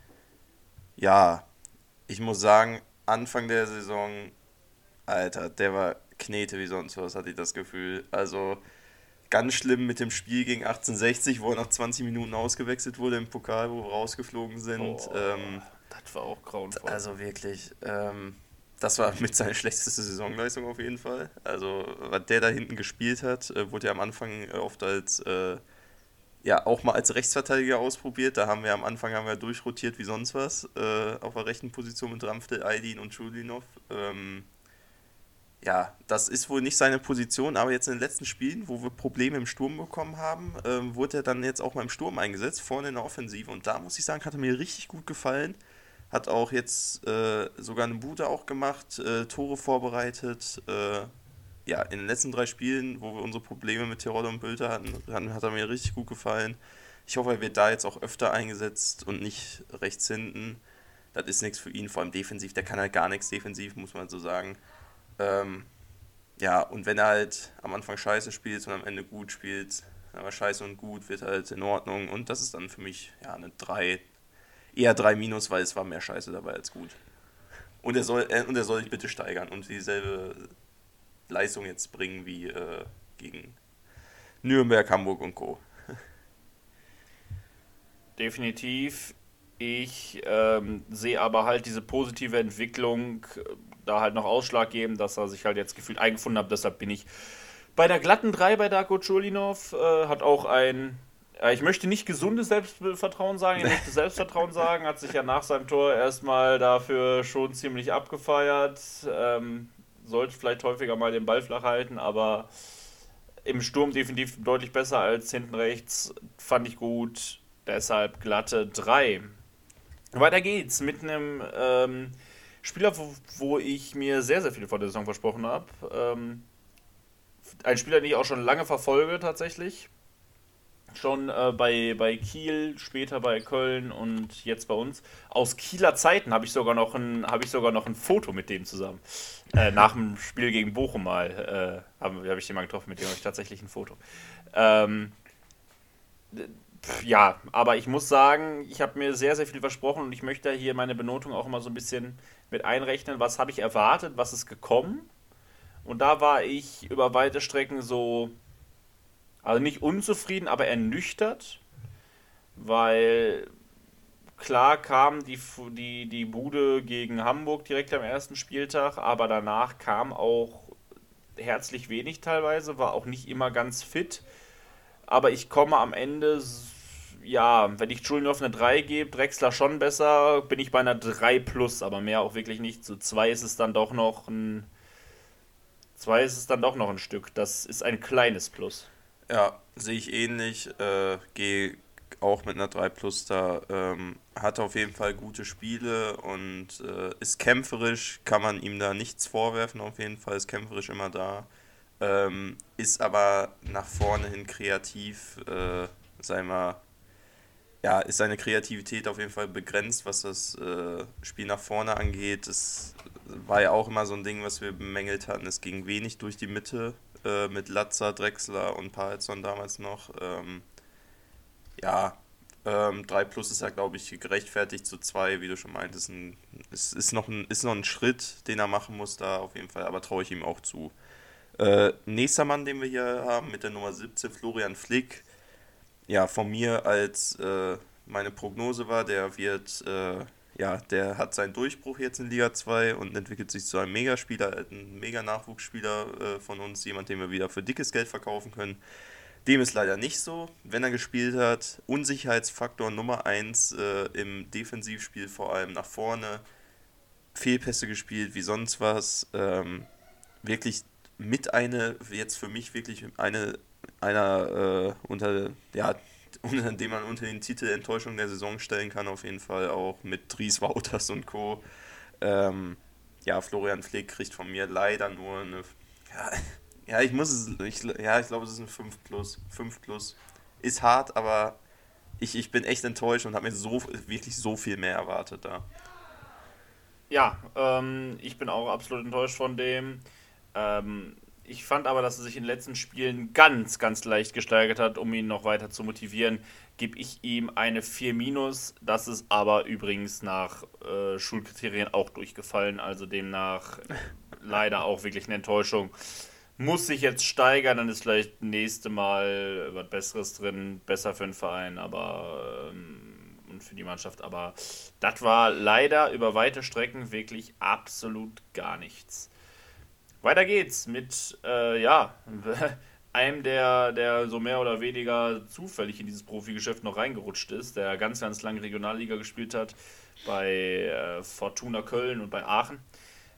ja, ich muss sagen, Anfang der Saison, Alter, der war Knete wie sonst was, hatte ich das Gefühl. Also ganz schlimm mit dem Spiel gegen achtzehnhundertsechzig, wo er nach zwanzig Minuten ausgewechselt wurde im Pokal, wo wir rausgeflogen sind. Oh, ähm, das war auch grauenvoll. Also wirklich, ähm, das war mit seiner schlechteste Saisonleistung auf jeden Fall. Also was der da hinten gespielt hat, äh, wurde ja am Anfang oft als... Äh, ja, auch mal als Rechtsverteidiger ausprobiert. Da haben wir am Anfang haben wir durchrotiert wie sonst was. Äh, auf der rechten Position mit Ramphel, Aydin und Čurlinov. Ähm, ja, das ist wohl nicht seine Position, aber jetzt in den letzten Spielen, wo wir Probleme im Sturm bekommen haben, ähm, wurde er dann jetzt auch mal im Sturm eingesetzt, vorne in der Offensive. Und da muss ich sagen, hat er mir richtig gut gefallen. Hat auch jetzt äh, sogar eine Bude auch gemacht, äh, Tore vorbereitet. Äh, ja, in den letzten drei Spielen, wo wir unsere Probleme mit Terodde und Bülter hatten, hat, hat er mir richtig gut gefallen. Ich hoffe, er wird da jetzt auch öfter eingesetzt und nicht rechts hinten. Das ist nichts für ihn, vor allem defensiv. Der kann halt gar nichts defensiv, muss man so sagen. Ähm, ja, und wenn er halt am Anfang scheiße spielt und am Ende gut spielt, aber scheiße und gut wird halt in Ordnung. Und das ist dann für mich ja eine drei, eher drei minus, weil es war mehr Scheiße dabei als gut. Und er soll, äh, und er soll sich bitte steigern und dieselbe Leistung jetzt bringen wie äh, gegen Nürnberg, Hamburg und Co. Definitiv. Ich ähm, sehe aber halt diese positive Entwicklung äh, da halt noch ausschlaggebend, dass er sich halt jetzt gefühlt eingefunden hat. Deshalb bin ich bei der glatten drei bei Darko Chulinov. Äh, hat auch ein, äh, ich möchte nicht gesundes Selbstvertrauen sagen, ich möchte Selbstvertrauen sagen. Hat sich ja nach seinem Tor erstmal dafür schon ziemlich abgefeiert. Ähm, sollte vielleicht häufiger mal den Ball flach halten, aber im Sturm definitiv deutlich besser als hinten rechts. Fand ich gut. Deshalb glatte drei. Weiter geht's mit einem ähm, Spieler, wo, wo ich mir sehr, sehr viel vor der Saison versprochen habe. Ähm, ein Spieler, den ich auch schon lange verfolge tatsächlich. Schon äh, bei, bei Kiel, später bei Köln und jetzt bei uns. Aus Kieler Zeiten habe ich sogar noch ein, habe ich sogar noch ein Foto mit dem zusammen. Äh, nach dem Spiel gegen Bochum mal äh, habe hab ich den mal getroffen, mit dem habe ich tatsächlich ein Foto. Ähm, Ja, aber ich muss sagen, ich habe mir sehr, sehr viel versprochen und ich möchte hier meine Benotung auch immer so ein bisschen mit einrechnen. Was habe ich erwartet, was ist gekommen? Und da war ich über weite Strecken so, also nicht unzufrieden, aber ernüchtert, weil klar kam die, die, die Bude gegen Hamburg direkt am ersten Spieltag, aber danach kam auch herzlich wenig teilweise, war auch nicht immer ganz fit. Aber ich komme am Ende, ja, wenn ich Chulinov eine drei gebe, Drexler schon besser, bin ich bei einer drei plus, aber mehr auch wirklich nicht. So zwei ist es dann doch noch ein, zwei ist es dann doch noch ein Stück. Das ist ein kleines Plus. Ja, sehe ich ähnlich. Äh, gehe auch mit einer drei plus da. Ähm, hat auf jeden Fall gute Spiele und äh, ist kämpferisch, kann man ihm da nichts vorwerfen, auf jeden Fall ist kämpferisch immer da. Ähm, ist aber nach vorne hin kreativ, äh, sagen wir, ja, ist seine Kreativität auf jeden Fall begrenzt, was das äh, Spiel nach vorne angeht. Das war ja auch immer so ein Ding, was wir bemängelt hatten. Es ging wenig durch die Mitte äh, mit Latza, Drexler und Paulson damals noch. Ähm, ja, ähm, drei plus ist ja, glaube ich, gerechtfertigt zu zwei, wie du schon meintest. Ein, es ist noch, ein, ist noch ein Schritt, den er machen muss da auf jeden Fall, aber traue ich ihm auch zu. Äh, nächster Mann, den wir hier haben, mit der Nummer siebzehn, Florian Flick. Ja, von mir als äh, meine Prognose war, der wird, äh, ja, der hat seinen Durchbruch jetzt in Liga zwei und entwickelt sich zu einem Megaspieler, ein Mega-Nachwuchsspieler äh, von uns, jemand, den wir wieder für dickes Geld verkaufen können. Dem ist leider nicht so, wenn er gespielt hat. Unsicherheitsfaktor Nummer eins äh, im Defensivspiel, vor allem nach vorne. Fehlpässe gespielt, wie sonst was. Ähm, wirklich mit eine, jetzt für mich wirklich eine, einer äh, unter, ja, unter dem man unter den Titel Enttäuschung der Saison stellen kann, auf jeden Fall auch mit Dries Wouters und Co. Ähm, ja, Florian Flick kriegt von mir leider nur eine, ja, ja ich muss es, ich, ja, ich glaube, es ist ein fünf plus, fünf plus. Ist hart, aber ich, ich bin echt enttäuscht und habe mir so, wirklich so viel mehr erwartet da. Ja, ähm, ich bin auch absolut enttäuscht von dem. Ähm, ich fand aber, dass er sich in den letzten Spielen ganz, ganz leicht gesteigert hat, um ihn noch weiter zu motivieren. Gebe ich ihm eine vier minus. Das ist aber übrigens nach äh, Schulkriterien auch durchgefallen. Also demnach leider auch wirklich eine Enttäuschung. Muss sich jetzt steigern, dann ist vielleicht nächste Mal was Besseres drin. Besser für den Verein, aber ähm, und für die Mannschaft. Aber das war leider über weite Strecken wirklich absolut gar nichts. Weiter geht's mit, äh, ja, einem, der, der so mehr oder weniger zufällig in dieses Profigeschäft noch reingerutscht ist, der ganz, ganz lange Regionalliga gespielt hat, bei äh, Fortuna Köln und bei Aachen.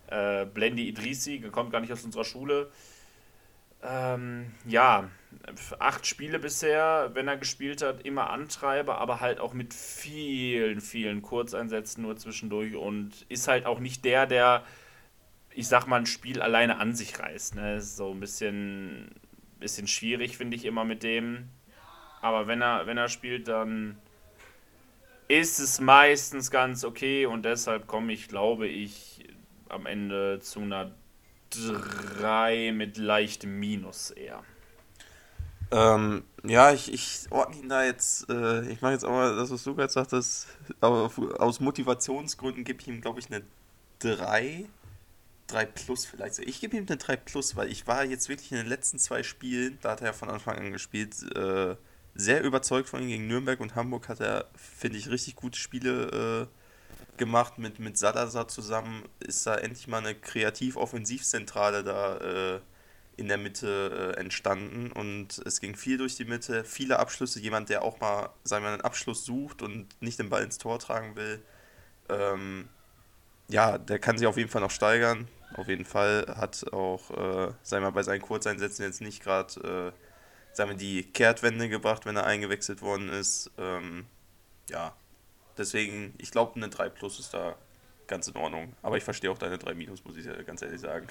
Äh, Blendi Idrissi, kommt gar nicht aus unserer Schule. Ähm, ja, acht Spiele bisher, wenn er gespielt hat, immer Antreiber, aber halt auch mit vielen, vielen Kurzeinsätzen nur zwischendurch und ist halt auch nicht der, der, ich sag mal, ein Spiel alleine an sich reißt. Ne? Ist so ein bisschen, bisschen schwierig, finde ich immer mit dem. Aber wenn er, wenn er spielt, dann ist es meistens ganz okay und deshalb komme ich, glaube ich, am Ende zu einer drei mit leichtem Minus eher. Ähm, ja, ich, ich ordne ihn da jetzt, äh, ich mache jetzt auch mal das, was du gerade sagtest, aber aus Motivationsgründen gebe ich ihm, glaube ich, eine drei drei plus vielleicht. Ich gebe ihm eine drei plus, weil ich war jetzt wirklich in den letzten zwei Spielen, da hat er ja von Anfang an gespielt, äh, sehr überzeugt von ihm. Gegen Nürnberg und Hamburg hat er, finde ich, richtig gute Spiele äh, gemacht. Mit, mit Salazar zusammen ist da endlich mal eine Kreativ-Offensivzentrale da äh, in der Mitte äh, entstanden und es ging viel durch die Mitte, viele Abschlüsse, jemand, der auch mal, sagen wir mal, einen Abschluss sucht und nicht den Ball ins Tor tragen will. Ähm, ja, der kann sich auf jeden Fall noch steigern. Auf jeden Fall hat auch, äh, sagen wir mal, bei seinen Kurzeinsätzen jetzt nicht gerade, äh, sagen wir, die Kehrtwende gebracht, wenn er eingewechselt worden ist. Ähm, ja, deswegen, ich glaube, eine drei plus ist da ganz in Ordnung. Aber ich verstehe auch deine drei minus, muss ich ja ganz ehrlich sagen.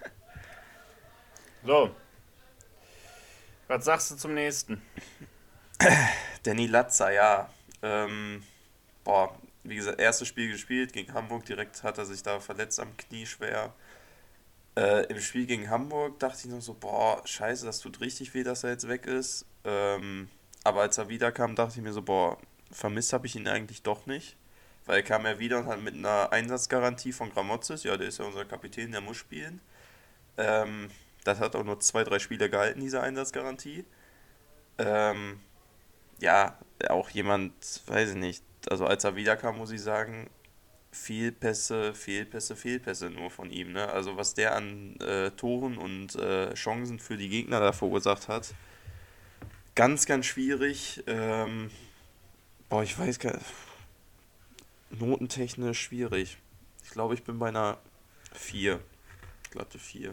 So, was sagst du zum nächsten? Danny Latza, ja. Ähm, boah, wie gesagt, erstes Spiel gespielt gegen Hamburg, direkt hat er sich da verletzt am Knie schwer. Äh, im Spiel gegen Hamburg dachte ich noch so, boah, scheiße, das tut richtig weh, dass er jetzt weg ist. Ähm, aber als er wiederkam, dachte ich mir so, boah, vermisst habe ich ihn eigentlich doch nicht. Weil er kam ja wieder und hat mit einer Einsatzgarantie von Gramotzes, ja, der ist ja unser Kapitän, der muss spielen. Ähm, das hat auch nur zwei, drei Spiele gehalten, diese Einsatzgarantie. Ähm, ja, auch jemand, weiß ich nicht, also als er wiederkam, muss ich sagen, Fehlpässe, Fehlpässe, Fehlpässe nur von ihm, ne? Also was der an äh, Toren und äh, Chancen für die Gegner da verursacht hat, ganz, ganz schwierig. Ähm, boah, ich weiß gar nicht, notentechnisch schwierig. Ich glaube, ich bin bei einer vier, glatte vier.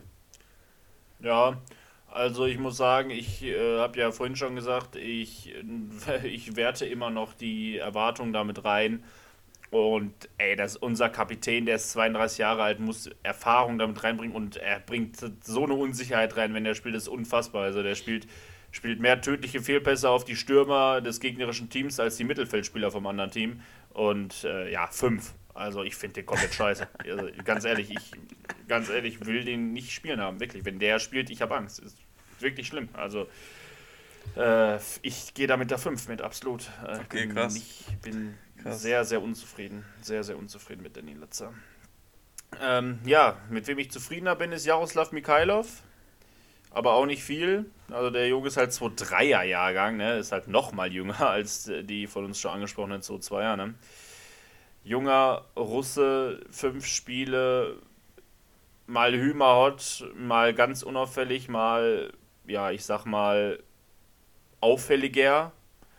Ja, also ich muss sagen, ich äh, habe ja vorhin schon gesagt, ich, ich werte immer noch die Erwartungen damit rein. Und ey, das ist unser Kapitän, der ist zweiunddreißig Jahre alt, muss Erfahrung damit reinbringen und er bringt so eine Unsicherheit rein, wenn er spielt, das ist unfassbar. Also der spielt, spielt mehr tödliche Fehlpässe auf die Stürmer des gegnerischen Teams als die Mittelfeldspieler vom anderen Team. Und äh, ja, fünf. Also ich finde den komplett scheiße. Also, ganz ehrlich, ich ganz ehrlich will den nicht spielen haben, wirklich. Wenn der spielt, ich habe Angst. Ist wirklich schlimm. Also äh, ich gehe da mit der fünf mit, absolut. Äh, Okay, bin krass. nicht, bin Krass. sehr, sehr unzufrieden. Sehr, sehr unzufrieden mit Danny Latza. Ähm, ja, mit wem ich zufriedener bin, ist Jaroslav Mikhailov. Aber auch nicht viel. Also der Junge ist halt zwei Komma drei er Jahrgang, ne? Ist halt noch mal jünger als die von uns schon angesprochenen zwei Komma zwei er, ne? Junger Russe, fünf Spiele, mal Hümerhot, mal ganz unauffällig, mal, ja, ich sag mal, auffälliger.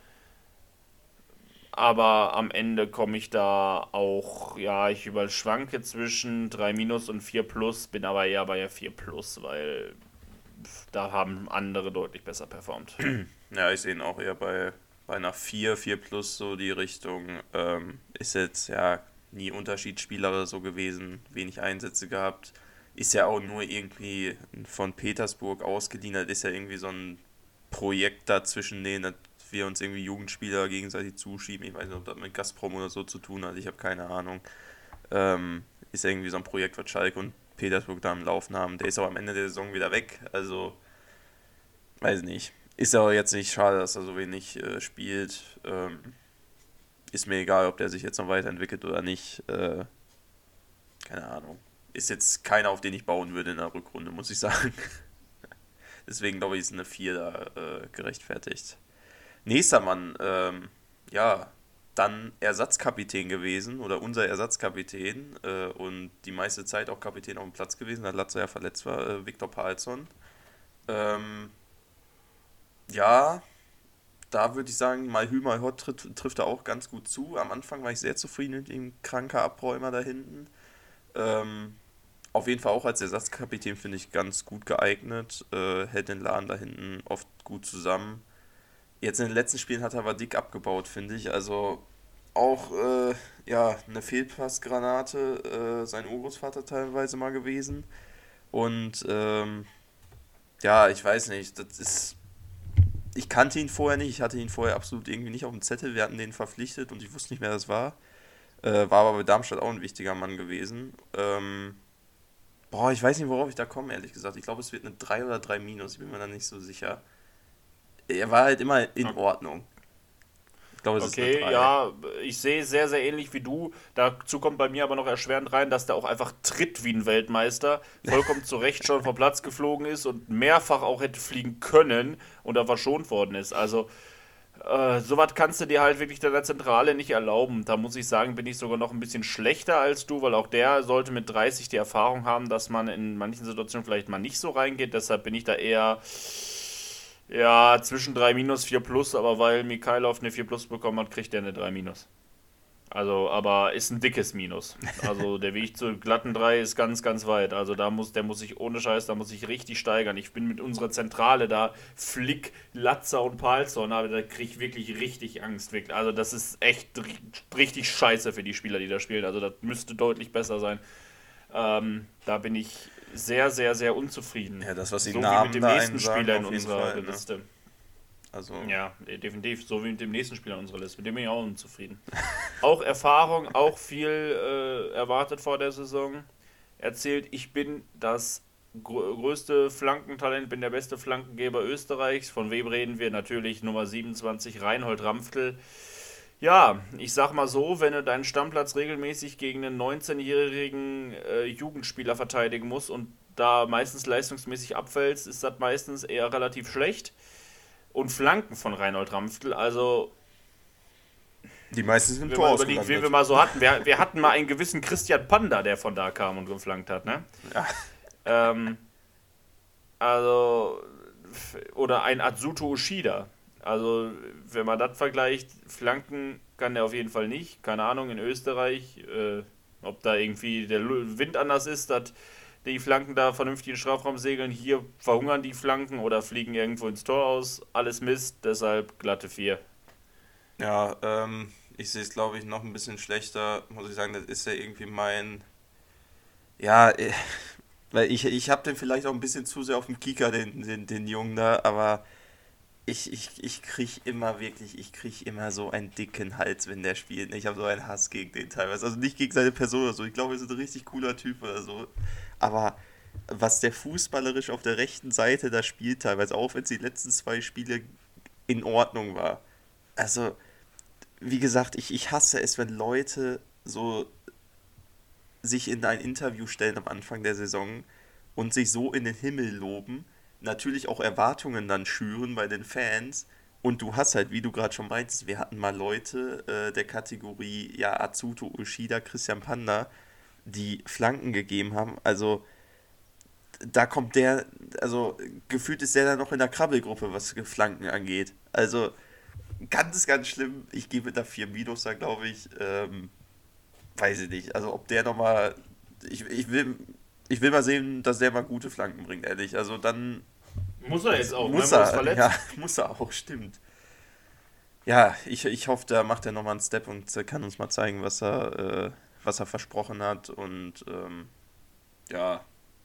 Aber am Ende komme ich da auch, ja, ich überschwanke zwischen drei minus und vier plus, bin aber eher bei vier plus, weil da haben andere deutlich besser performt. Ja, ich sehe ihn auch eher bei, bei einer vier, vier plus so die Richtung. Ähm, ist jetzt ja nie Unterschiedsspieler so gewesen, wenig Einsätze gehabt. Ist ja auch nur irgendwie von Petersburg ausgeliehen, das ist ja irgendwie so ein Projekt da zwischen denen, dass wir uns irgendwie Jugendspieler gegenseitig zuschieben. Ich weiß nicht, ob das mit Gazprom oder so zu tun hat, ich habe keine Ahnung. Ähm, ist ja irgendwie so ein Projekt, was Schalke und Petersburg da am Laufen haben. Der ist aber am Ende der Saison wieder weg, also weiß nicht. Ist ja auch jetzt nicht schade, dass er so wenig äh, spielt. Ähm, ist mir egal, ob der sich jetzt noch weiterentwickelt oder nicht. Äh, keine Ahnung. Ist jetzt keiner, auf den ich bauen würde in der Rückrunde, muss ich sagen. Deswegen glaube ich, ist eine vier da äh, gerechtfertigt. Nächster Mann, ähm, ja, dann Ersatzkapitän gewesen oder unser Ersatzkapitän äh, und die meiste Zeit auch Kapitän auf dem Platz gewesen, da Latza ja verletzt war, äh, Viktor Palsson. Ähm, ja, da würde ich sagen, mal Hü, mal Hot trifft, trifft er auch ganz gut zu. Am Anfang war ich sehr zufrieden mit dem kranker Abräumer da hinten. Ähm, auf jeden Fall auch als Ersatzkapitän, finde ich, ganz gut geeignet. Äh, hält den Laden da hinten oft gut zusammen. Jetzt in den letzten Spielen hat er aber dick abgebaut, finde ich. Also auch äh, ja, eine Fehlpassgranate, äh, sein Urgroßvater teilweise mal gewesen. Und ähm, ja, ich weiß nicht, das ist. Ich kannte ihn vorher nicht, ich hatte ihn vorher absolut irgendwie nicht auf dem Zettel. Wir hatten den verpflichtet und ich wusste nicht, wer das war. Äh, war aber bei Darmstadt auch ein wichtiger Mann gewesen. Ähm, boah, ich weiß nicht, worauf ich da komme, ehrlich gesagt. Ich glaube, es wird eine drei oder drei minus, ich bin mir da nicht so sicher. Er war halt immer in Ordnung. Ich glaube, es ist eine Okay, drei. ja, ich sehe sehr, sehr ähnlich wie du. Dazu kommt bei mir aber noch erschwerend rein, dass der auch einfach tritt wie ein Weltmeister, vollkommen zu Recht schon vom Platz geflogen ist und mehrfach auch hätte fliegen können und da verschont worden ist. Also, äh, sowas kannst du dir halt wirklich in der Zentrale nicht erlauben. Da muss ich sagen, bin ich sogar noch ein bisschen schlechter als du, weil auch der sollte mit dreißig die Erfahrung haben, dass man in manchen Situationen vielleicht mal nicht so reingeht. Deshalb bin ich da eher. Ja, zwischen drei minus, vier plus, aber weil Mikhailov eine vier plus bekommen hat, kriegt er eine drei minus. Also, aber ist ein dickes Minus. Also der Weg zur glatten drei ist ganz, ganz weit. Also da muss, der muss sich ohne Scheiß, da muss ich richtig steigern. Ich bin mit unserer Zentrale da, Flick, Latzer und Palsson, aber da kriege ich wirklich richtig Angst. Wirklich. Also das ist echt ri- richtig scheiße für die Spieler, die da spielen. Also das müsste deutlich besser sein. Ähm, da bin ich sehr, sehr, sehr unzufrieden. Ja, das, was die So wie Namen mit dem da nächsten einen sagen, Spieler in auf jeden unserer Fall, ne? Liste. Also, Ja, eh, definitiv. So wie mit dem nächsten Spieler in unserer Liste. Mit dem bin ich auch unzufrieden. Auch Erfahrung, auch viel äh, erwartet vor der Saison. Erzählt, ich bin das grö- größte Flankentalent, bin der beste Flankengeber Österreichs. Von wem reden wir? Natürlich Nummer siebenundzwanzig, Reinhold Ramftl. Ja, ich sag mal so, wenn du deinen Stammplatz regelmäßig gegen einen neunzehnjährigen äh, Jugendspieler verteidigen musst und da meistens leistungsmäßig abfällst, ist das meistens eher relativ schlecht. Und Flanken von Reinhold Ramftl, also die meisten sind im wenn Tor man überlegt, wen wir ausgelandet. mal so hatten, wir, wir hatten mal einen gewissen Christian Panda, der von da kam und geflankt hat, ne? Ja. Ähm, also, f- oder ein Atsuto Ushida. Also, wenn man das vergleicht, Flanken kann der auf jeden Fall nicht. Keine Ahnung, in Österreich, äh, ob da irgendwie der Lu- Wind anders ist, dass die Flanken da vernünftig in den Strafraum segeln. Hier verhungern die Flanken oder fliegen irgendwo ins Tor aus. Alles Mist, deshalb glatte vier. Ja, ähm, ich sehe es, glaube ich, noch ein bisschen schlechter, muss ich sagen, das ist ja irgendwie mein, ja, äh, weil ich, ich habe den vielleicht auch ein bisschen zu sehr auf dem Kieker, den, den, den Jungen da, aber ich, ich, ich kriege immer wirklich, ich kriege immer so einen dicken Hals, wenn der spielt. Ich habe so einen Hass gegen den teilweise, also nicht gegen seine Person oder so, ich glaube, er ist ein richtig cooler Typ oder so, aber was der fußballerisch auf der rechten Seite da spielt teilweise, auch wenn es die letzten zwei Spiele in Ordnung war, also wie gesagt, ich, ich hasse es, wenn Leute so sich in ein Interview stellen am Anfang der Saison und sich so in den Himmel loben, natürlich auch Erwartungen dann schüren bei den Fans. Und du hast halt, wie du gerade schon meintest, wir hatten mal Leute äh, der Kategorie ja, Atsuto, Ushida, Christian Panda, die Flanken gegeben haben. Also da kommt der, also gefühlt ist der da noch in der Krabbelgruppe, was Flanken angeht. Also ganz, ganz schlimm. Ich gehe mit einer vier Minus da, glaube ich. Ähm, weiß ich nicht. Also ob der nochmal. Ich, ich, will, ich will mal sehen, dass der mal gute Flanken bringt, ehrlich. Also dann Muss er jetzt auch, muss ne? er. verletzt. Ja, muss er auch, stimmt. Ja, ich, ich hoffe, da macht er nochmal einen Step und kann uns mal zeigen, was er, äh, was er versprochen hat. Und ähm, ja.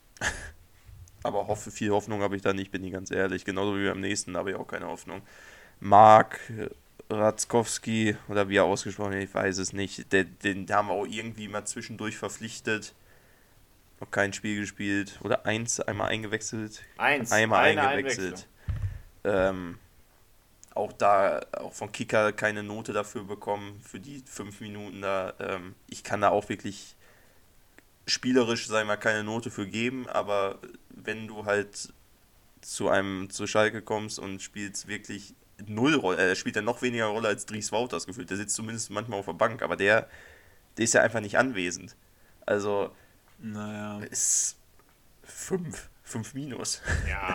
Aber hoffe, viel Hoffnung habe ich da nicht, bin ich ganz ehrlich. Genauso wie beim nächsten habe ich auch keine Hoffnung. Mark Ratzkowski, oder wie er ausgesprochen wird, ich weiß es nicht. Den, den haben wir auch irgendwie mal zwischendurch verpflichtet. Noch kein Spiel gespielt. Oder eins, einmal eingewechselt. Eins, Einmal eine eingewechselt. Ähm, auch da, auch von Kicker keine Note dafür bekommen, für die fünf Minuten da. Ähm, ich kann da auch wirklich spielerisch, sagen wir mal, keine Note für geben, aber wenn du halt zu einem, zu Schalke kommst und spielst wirklich null Rolle, er spielt ja noch weniger Rolle als Dries Wouters gefühlt, der sitzt zumindest manchmal auf der Bank, aber der, der ist ja einfach nicht anwesend. Also Naja. ist fünf, fünf minus. Ja,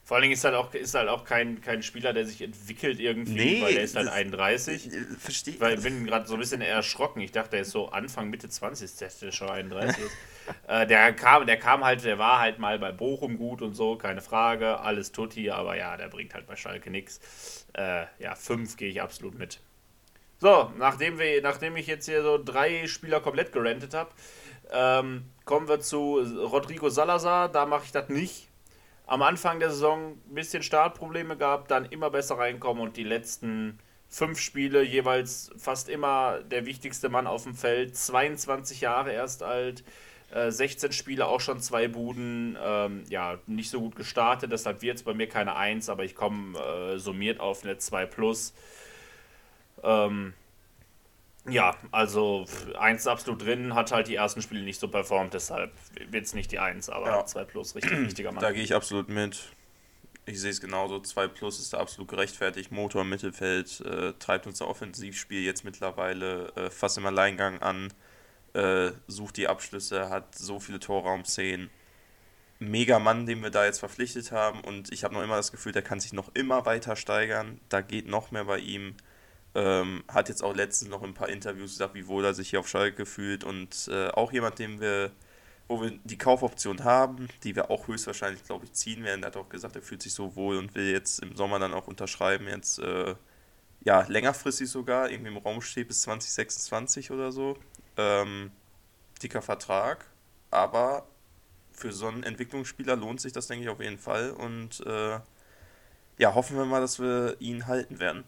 Vor allen Dingen ist halt auch, ist halt auch kein, kein Spieler, der sich entwickelt irgendwie, Nee, weil der ist halt das- einunddreißig. Verstehe ich. Weil ich bin gerade so ein bisschen erschrocken. Ich dachte, der ist so Anfang, Mitte zwanzig, ist der der schon einunddreißig ist. äh, der, kam, der kam halt, der war halt mal bei Bochum gut und so, keine Frage, alles tutti, aber ja, der bringt halt bei Schalke nichts. Äh, ja, fünf gehe ich absolut mit. So, nachdem, wir, nachdem ich jetzt hier so drei Spieler komplett gerantet habe, ähm, kommen wir zu Rodrigo Salazar. Da mache ich das nicht. Am Anfang der Saison ein bisschen Startprobleme gehabt, dann immer besser reinkommen und die letzten fünf Spiele jeweils fast immer der wichtigste Mann auf dem Feld. zweiundzwanzig Jahre erst alt, äh, sechzehn Spiele, auch schon zwei Buden. Ähm, ja, nicht so gut gestartet, deshalb wird es bei mir keine eins, aber ich komme äh, summiert auf eine zwei plus. Ähm, ja, also eins absolut drin, hat halt die ersten Spiele nicht so performt, deshalb wird es nicht die eins, aber Ja. zwei plus, richtig wichtiger Mann. Da gehe ich absolut mit. Ich sehe es genauso. zwei plus ist da absolut gerechtfertigt. Motor im Mittelfeld äh, treibt unser Offensivspiel jetzt mittlerweile äh, fast im Alleingang an. Äh, sucht die Abschlüsse, hat so viele Torraumszenen. Mega Mann, den wir da jetzt verpflichtet haben. Und ich habe noch immer das Gefühl, der kann sich noch immer weiter steigern. Da geht noch mehr bei ihm. Ähm, hat jetzt auch letztens noch in ein paar Interviews gesagt, wie wohl er sich hier auf Schalke fühlt. Und äh, auch jemand, den wir, wo wir die Kaufoption haben, die wir auch höchstwahrscheinlich, glaube ich, ziehen werden. Er hat auch gesagt, er fühlt sich so wohl und will jetzt im Sommer dann auch unterschreiben. Jetzt, äh, ja, längerfristig sogar, irgendwie im Raum steht bis zwanzig sechsundzwanzig oder so. Ähm, dicker Vertrag, aber für so einen Entwicklungsspieler lohnt sich das, denke ich, auf jeden Fall. Und äh, ja, hoffen wir mal, dass wir ihn halten werden.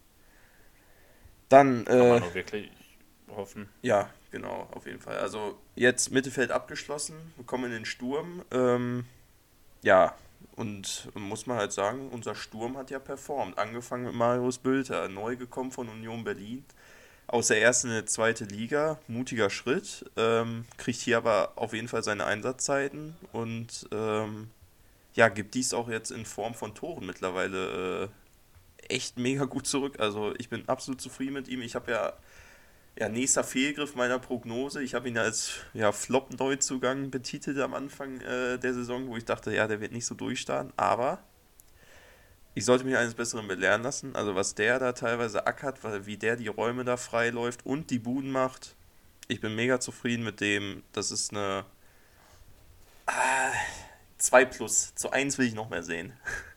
Dann, Kann äh, man auch wirklich hoffen. ja, genau, auf jeden Fall. Also jetzt Mittelfeld abgeschlossen, wir kommen in den Sturm. Ähm, ja, und muss man halt sagen, unser Sturm hat ja performt. Angefangen mit Marius Bülter, neu gekommen von Union Berlin. Aus der ersten in die zweite Liga, mutiger Schritt. Ähm, kriegt hier aber auf jeden Fall seine Einsatzzeiten und ähm, ja, gibt dies auch jetzt in Form von Toren mittlerweile äh, echt mega gut zurück. Also ich bin absolut zufrieden mit ihm. Ich habe ja, ja, nächster Fehlgriff meiner Prognose. Ich habe ihn ja als ja, Flop-Neuzugang betitelt am Anfang äh, der Saison, wo ich dachte, ja, der wird nicht so durchstarten. Aber ich sollte mich eines Besseren belehren lassen. Also was der da teilweise ackert, weil- wie der die Räume da freiläuft und die Buden macht. Ich bin mega zufrieden mit dem. Das ist eine ah, zwei plus. Zu eins will ich noch mehr sehen.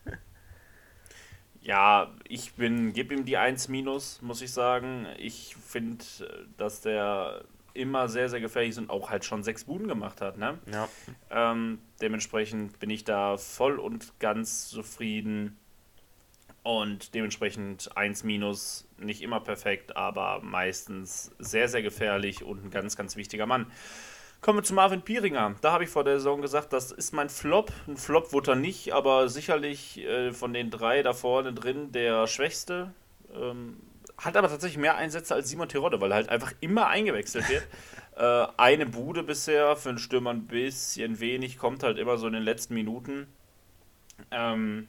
Ja, ich bin, gebe ihm die eins minus, muss ich sagen. Ich finde, dass der immer sehr, sehr gefährlich ist und auch halt schon sechs Buden gemacht hat, ne? Ja. Ähm, dementsprechend bin ich da voll und ganz zufrieden und dementsprechend eins minus, nicht immer perfekt, aber meistens sehr, sehr gefährlich und ein ganz, ganz wichtiger Mann. Kommen wir zu Marvin Pieringer. Da habe ich vor der Saison gesagt, das ist mein Flop. Ein Flop wurde er nicht, aber sicherlich äh, von den drei da vorne drin der schwächste. Ähm, hat aber tatsächlich mehr Einsätze als Simon Terodde, weil er halt einfach immer eingewechselt wird. äh, eine Bude bisher, für einen Stürmer ein bisschen wenig, kommt halt immer so in den letzten Minuten. Ähm,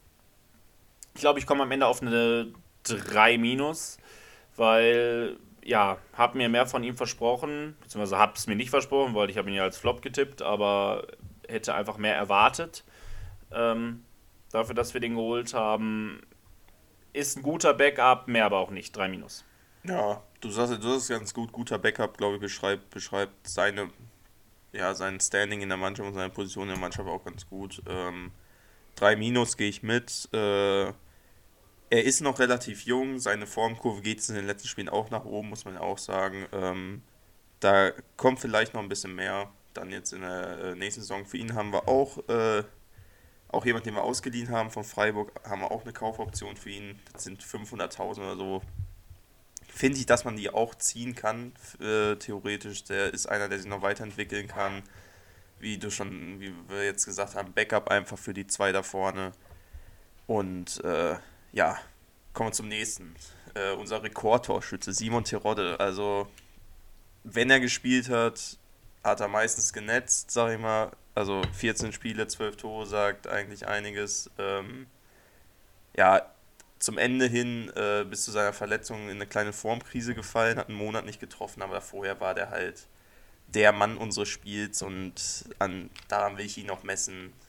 ich glaube, ich komme am Ende auf eine drei minus, weil ja, habe mir mehr von ihm versprochen, beziehungsweise habe es mir nicht versprochen, weil ich habe ihn ja als Flop getippt, aber hätte einfach mehr erwartet. Ähm, dafür, dass wir den geholt haben, ist ein guter Backup, mehr aber auch nicht. drei minus. Ja, du sagst, du sagst ganz gut, guter Backup, glaube ich, beschreibt, beschreibt seine, ja, sein Standing in der Mannschaft und seine Position in der Mannschaft auch ganz gut. Ähm, drei minus gehe ich mit. Äh, er ist noch relativ jung, seine Formkurve geht es in den letzten Spielen auch nach oben, muss man ja auch sagen. Ähm, da kommt vielleicht noch ein bisschen mehr. Dann jetzt in der äh, nächsten Saison. Für ihn haben wir auch, äh, auch jemanden, den wir ausgeliehen haben von Freiburg, haben wir auch eine Kaufoption für ihn. Das sind fünfhunderttausend oder so. Finde ich, dass man die auch ziehen kann, äh, theoretisch. Der ist einer, der sich noch weiterentwickeln kann. Wie du schon, wie wir jetzt gesagt haben, Backup einfach für die zwei da vorne. Und äh, ja, kommen wir zum nächsten. Äh, unser Rekordtorschütze, Simon Terodde. Also, wenn er gespielt hat, hat er meistens genetzt, sag ich mal. Also vierzehn Spiele, zwölf Tore, sagt eigentlich einiges. Ähm, ja, zum Ende hin äh, bis zu seiner Verletzung in eine kleine Formkrise gefallen, hat einen Monat nicht getroffen, aber vorher war der halt der Mann unseres Spiels und an, daran will ich ihn noch messen.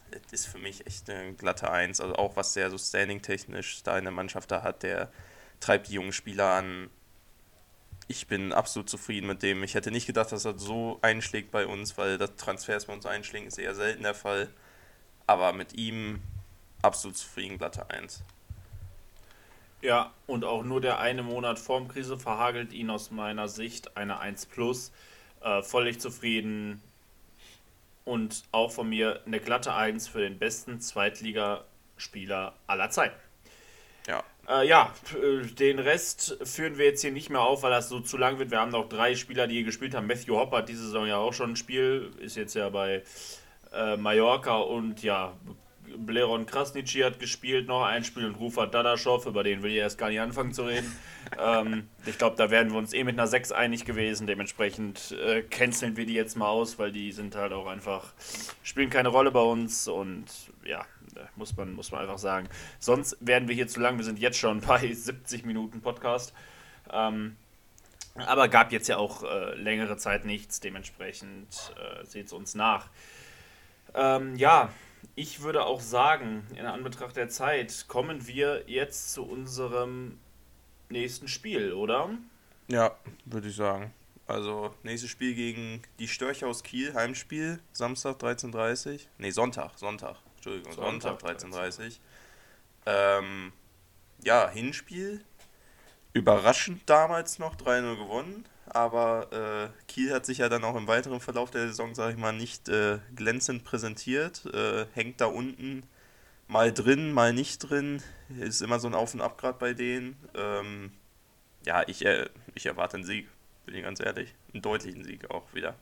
das ist für mich echt eine glatte Eins. Also auch was der so standing-technisch da in der Mannschaft da hat, der treibt die jungen Spieler an. Ich bin absolut zufrieden mit dem. Ich hätte nicht gedacht, dass das so einschlägt bei uns, weil das Transfers bei uns einschlägen ist eher selten der Fall. Aber mit ihm absolut zufrieden, glatte Eins. Ja, und auch nur der eine Monat Formkrise verhagelt ihn aus meiner Sicht eine eins plus. Äh, völlig zufrieden. Und auch von mir eine glatte eins für den besten Zweitligaspieler aller Zeiten. Ja. Äh, ja, den Rest führen wir jetzt hier nicht mehr auf, weil das so zu lang wird. Wir haben noch drei Spieler, die hier gespielt haben. Matthew Hopper hat diese Saison ja auch schon ein Spiel, ist jetzt ja bei äh, Mallorca, und ja, Bleron Krasniqi hat gespielt, noch ein Spiel, und Rufat Dadaschow, über den will ich erst gar nicht anfangen zu reden. ähm, ich glaube, da wären wir uns eh mit einer sechs einig gewesen. Dementsprechend äh, canceln wir die jetzt mal aus, weil die sind halt auch einfach, spielen keine Rolle bei uns, und ja, muss man, muss man einfach sagen. Sonst werden wir hier zu lang. Wir sind jetzt schon bei siebzig Minuten Podcast. Ähm, aber gab jetzt ja auch äh, längere Zeit nichts. Dementsprechend äh, seht es uns nach. Ähm, ja, ich würde auch sagen, in Anbetracht der Zeit, kommen wir jetzt zu unserem nächsten Spiel, oder? Ja, würde ich sagen. Also, nächstes Spiel gegen die Störche aus Kiel, Heimspiel, Samstag dreizehn Uhr dreißig. Nee, Sonntag, Sonntag. Entschuldigung, Sonntag, Sonntag dreizehn Uhr dreißig. Ähm, ja, Hinspiel. Überraschend damals noch drei null gewonnen. Aber äh, Kiel hat sich ja dann auch im weiteren Verlauf der Saison, sage ich mal, nicht äh, glänzend präsentiert. Äh, hängt da unten mal drin, mal nicht drin. Ist immer so ein Auf und Ab gerade bei denen. Ähm, ja, ich, äh, ich erwarte einen Sieg, bin ich ganz ehrlich. Einen deutlichen Sieg auch wieder.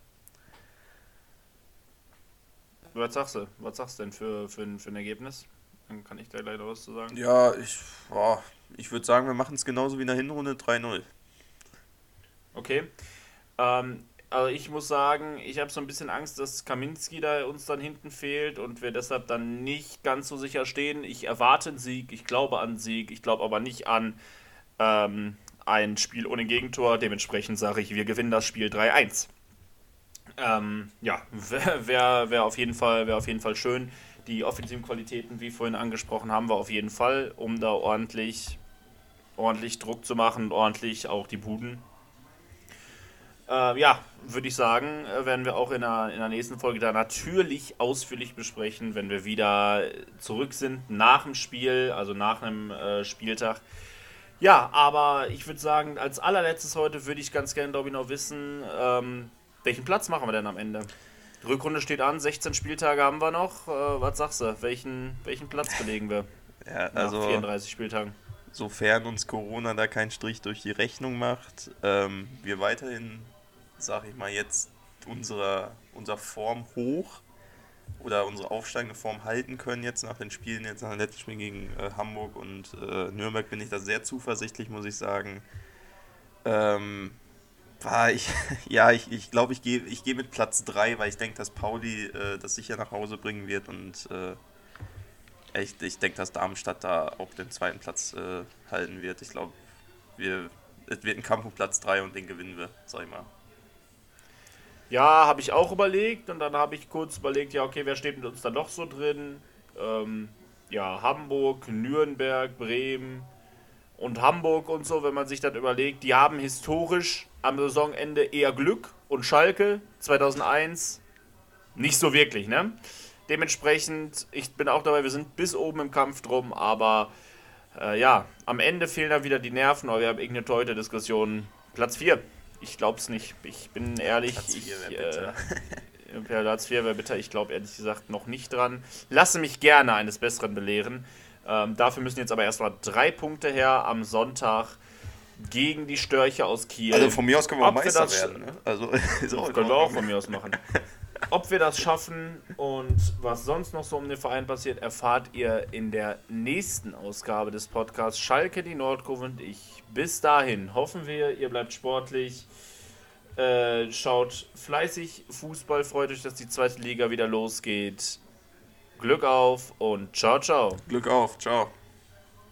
Was sagst du? Was sagst du denn für, für, ein, für ein Ergebnis? Dann kann ich da gleich noch was zu sagen. Ja, ich, boah, ich würde sagen, wir machen es genauso wie in der Hinrunde, drei null. Okay. Ähm, also ich muss sagen, ich habe so ein bisschen Angst, dass Kaminski da uns dann hinten fehlt und wir deshalb dann nicht ganz so sicher stehen. Ich erwarte einen Sieg, ich glaube an einen Sieg, ich glaube aber nicht an ähm, ein Spiel ohne Gegentor. Dementsprechend sage ich, wir gewinnen das Spiel drei eins. Ähm, ja, wäre wär, wär auf jeden Fall, wär auf jeden Fall schön. Die offensiven Qualitäten, wie vorhin angesprochen, haben wir auf jeden Fall, um da ordentlich, ordentlich Druck zu machen, ordentlich auch die Buden. Äh, ja, würde ich sagen, werden wir auch in der, in der nächsten Folge da natürlich ausführlich besprechen, wenn wir wieder zurück sind nach dem Spiel, also nach einem äh, Spieltag. Ja, aber ich würde sagen, als allerletztes heute würde ich ganz gerne, glaube ich, noch wissen, ähm, welchen Platz machen wir denn am Ende? Die Rückrunde steht an, sechzehn Spieltage haben wir noch. Äh, was sagst du? Welchen, welchen Platz belegen wir? Ja, also nach vierunddreißig Spieltagen. Sofern uns Corona da keinen Strich durch die Rechnung macht, ähm, wir weiterhin, sag ich mal, jetzt unsere, unsere Form hoch oder unsere aufsteigende Form halten können jetzt nach den Spielen, jetzt nach dem letzten Spiel gegen äh, Hamburg und äh, Nürnberg, bin ich da sehr zuversichtlich, muss ich sagen. Ähm, war ich, ja, ich glaube, ich, glaub, ich gehe ich geh mit Platz drei, weil ich denke, dass Pauli äh, das sicher nach Hause bringen wird und äh, ich, ich denke, dass Darmstadt da auch den zweiten Platz äh, halten wird. Ich glaube, wir, es wird ein Kampf um Platz drei und den gewinnen wir, sag ich mal. Ja, habe ich auch überlegt und dann habe ich kurz überlegt, ja okay, wer steht mit uns da noch so drin? Ähm, ja, Hamburg, Nürnberg, Bremen und Hamburg und so, wenn man sich das überlegt, die haben historisch am Saisonende eher Glück und Schalke zweitausendeins nicht so wirklich, ne? Dementsprechend, ich bin auch dabei, wir sind bis oben im Kampf drum, aber äh, ja, am Ende fehlen dann wieder die Nerven, aber wir haben irgendeine teute Diskussion. Platz vier. Ich glaube es nicht. Ich bin ehrlich. Platz vier ich, wäre bitter. Äh, Platz vier wäre bitter. Ich glaube ehrlich gesagt noch nicht dran. Lasse mich gerne eines Besseren belehren. Ähm, dafür müssen jetzt aber erstmal drei Punkte her am Sonntag gegen die Störche aus Kiel. Also von mir aus können wir auch Ob wir Meister das- werden. Ne? Also, ist auch Das in können wir auch Ordnung. von mir aus machen. Ob wir das schaffen und was sonst noch so um den Verein passiert, erfahrt ihr in der nächsten Ausgabe des Podcasts Schalke, die Nordkurve und ich. Bis dahin hoffen wir, ihr bleibt sportlich, äh, schaut fleißig Fußball, freut euch, dass die zweite Liga wieder losgeht. Glück auf und ciao, ciao. Glück auf, ciao.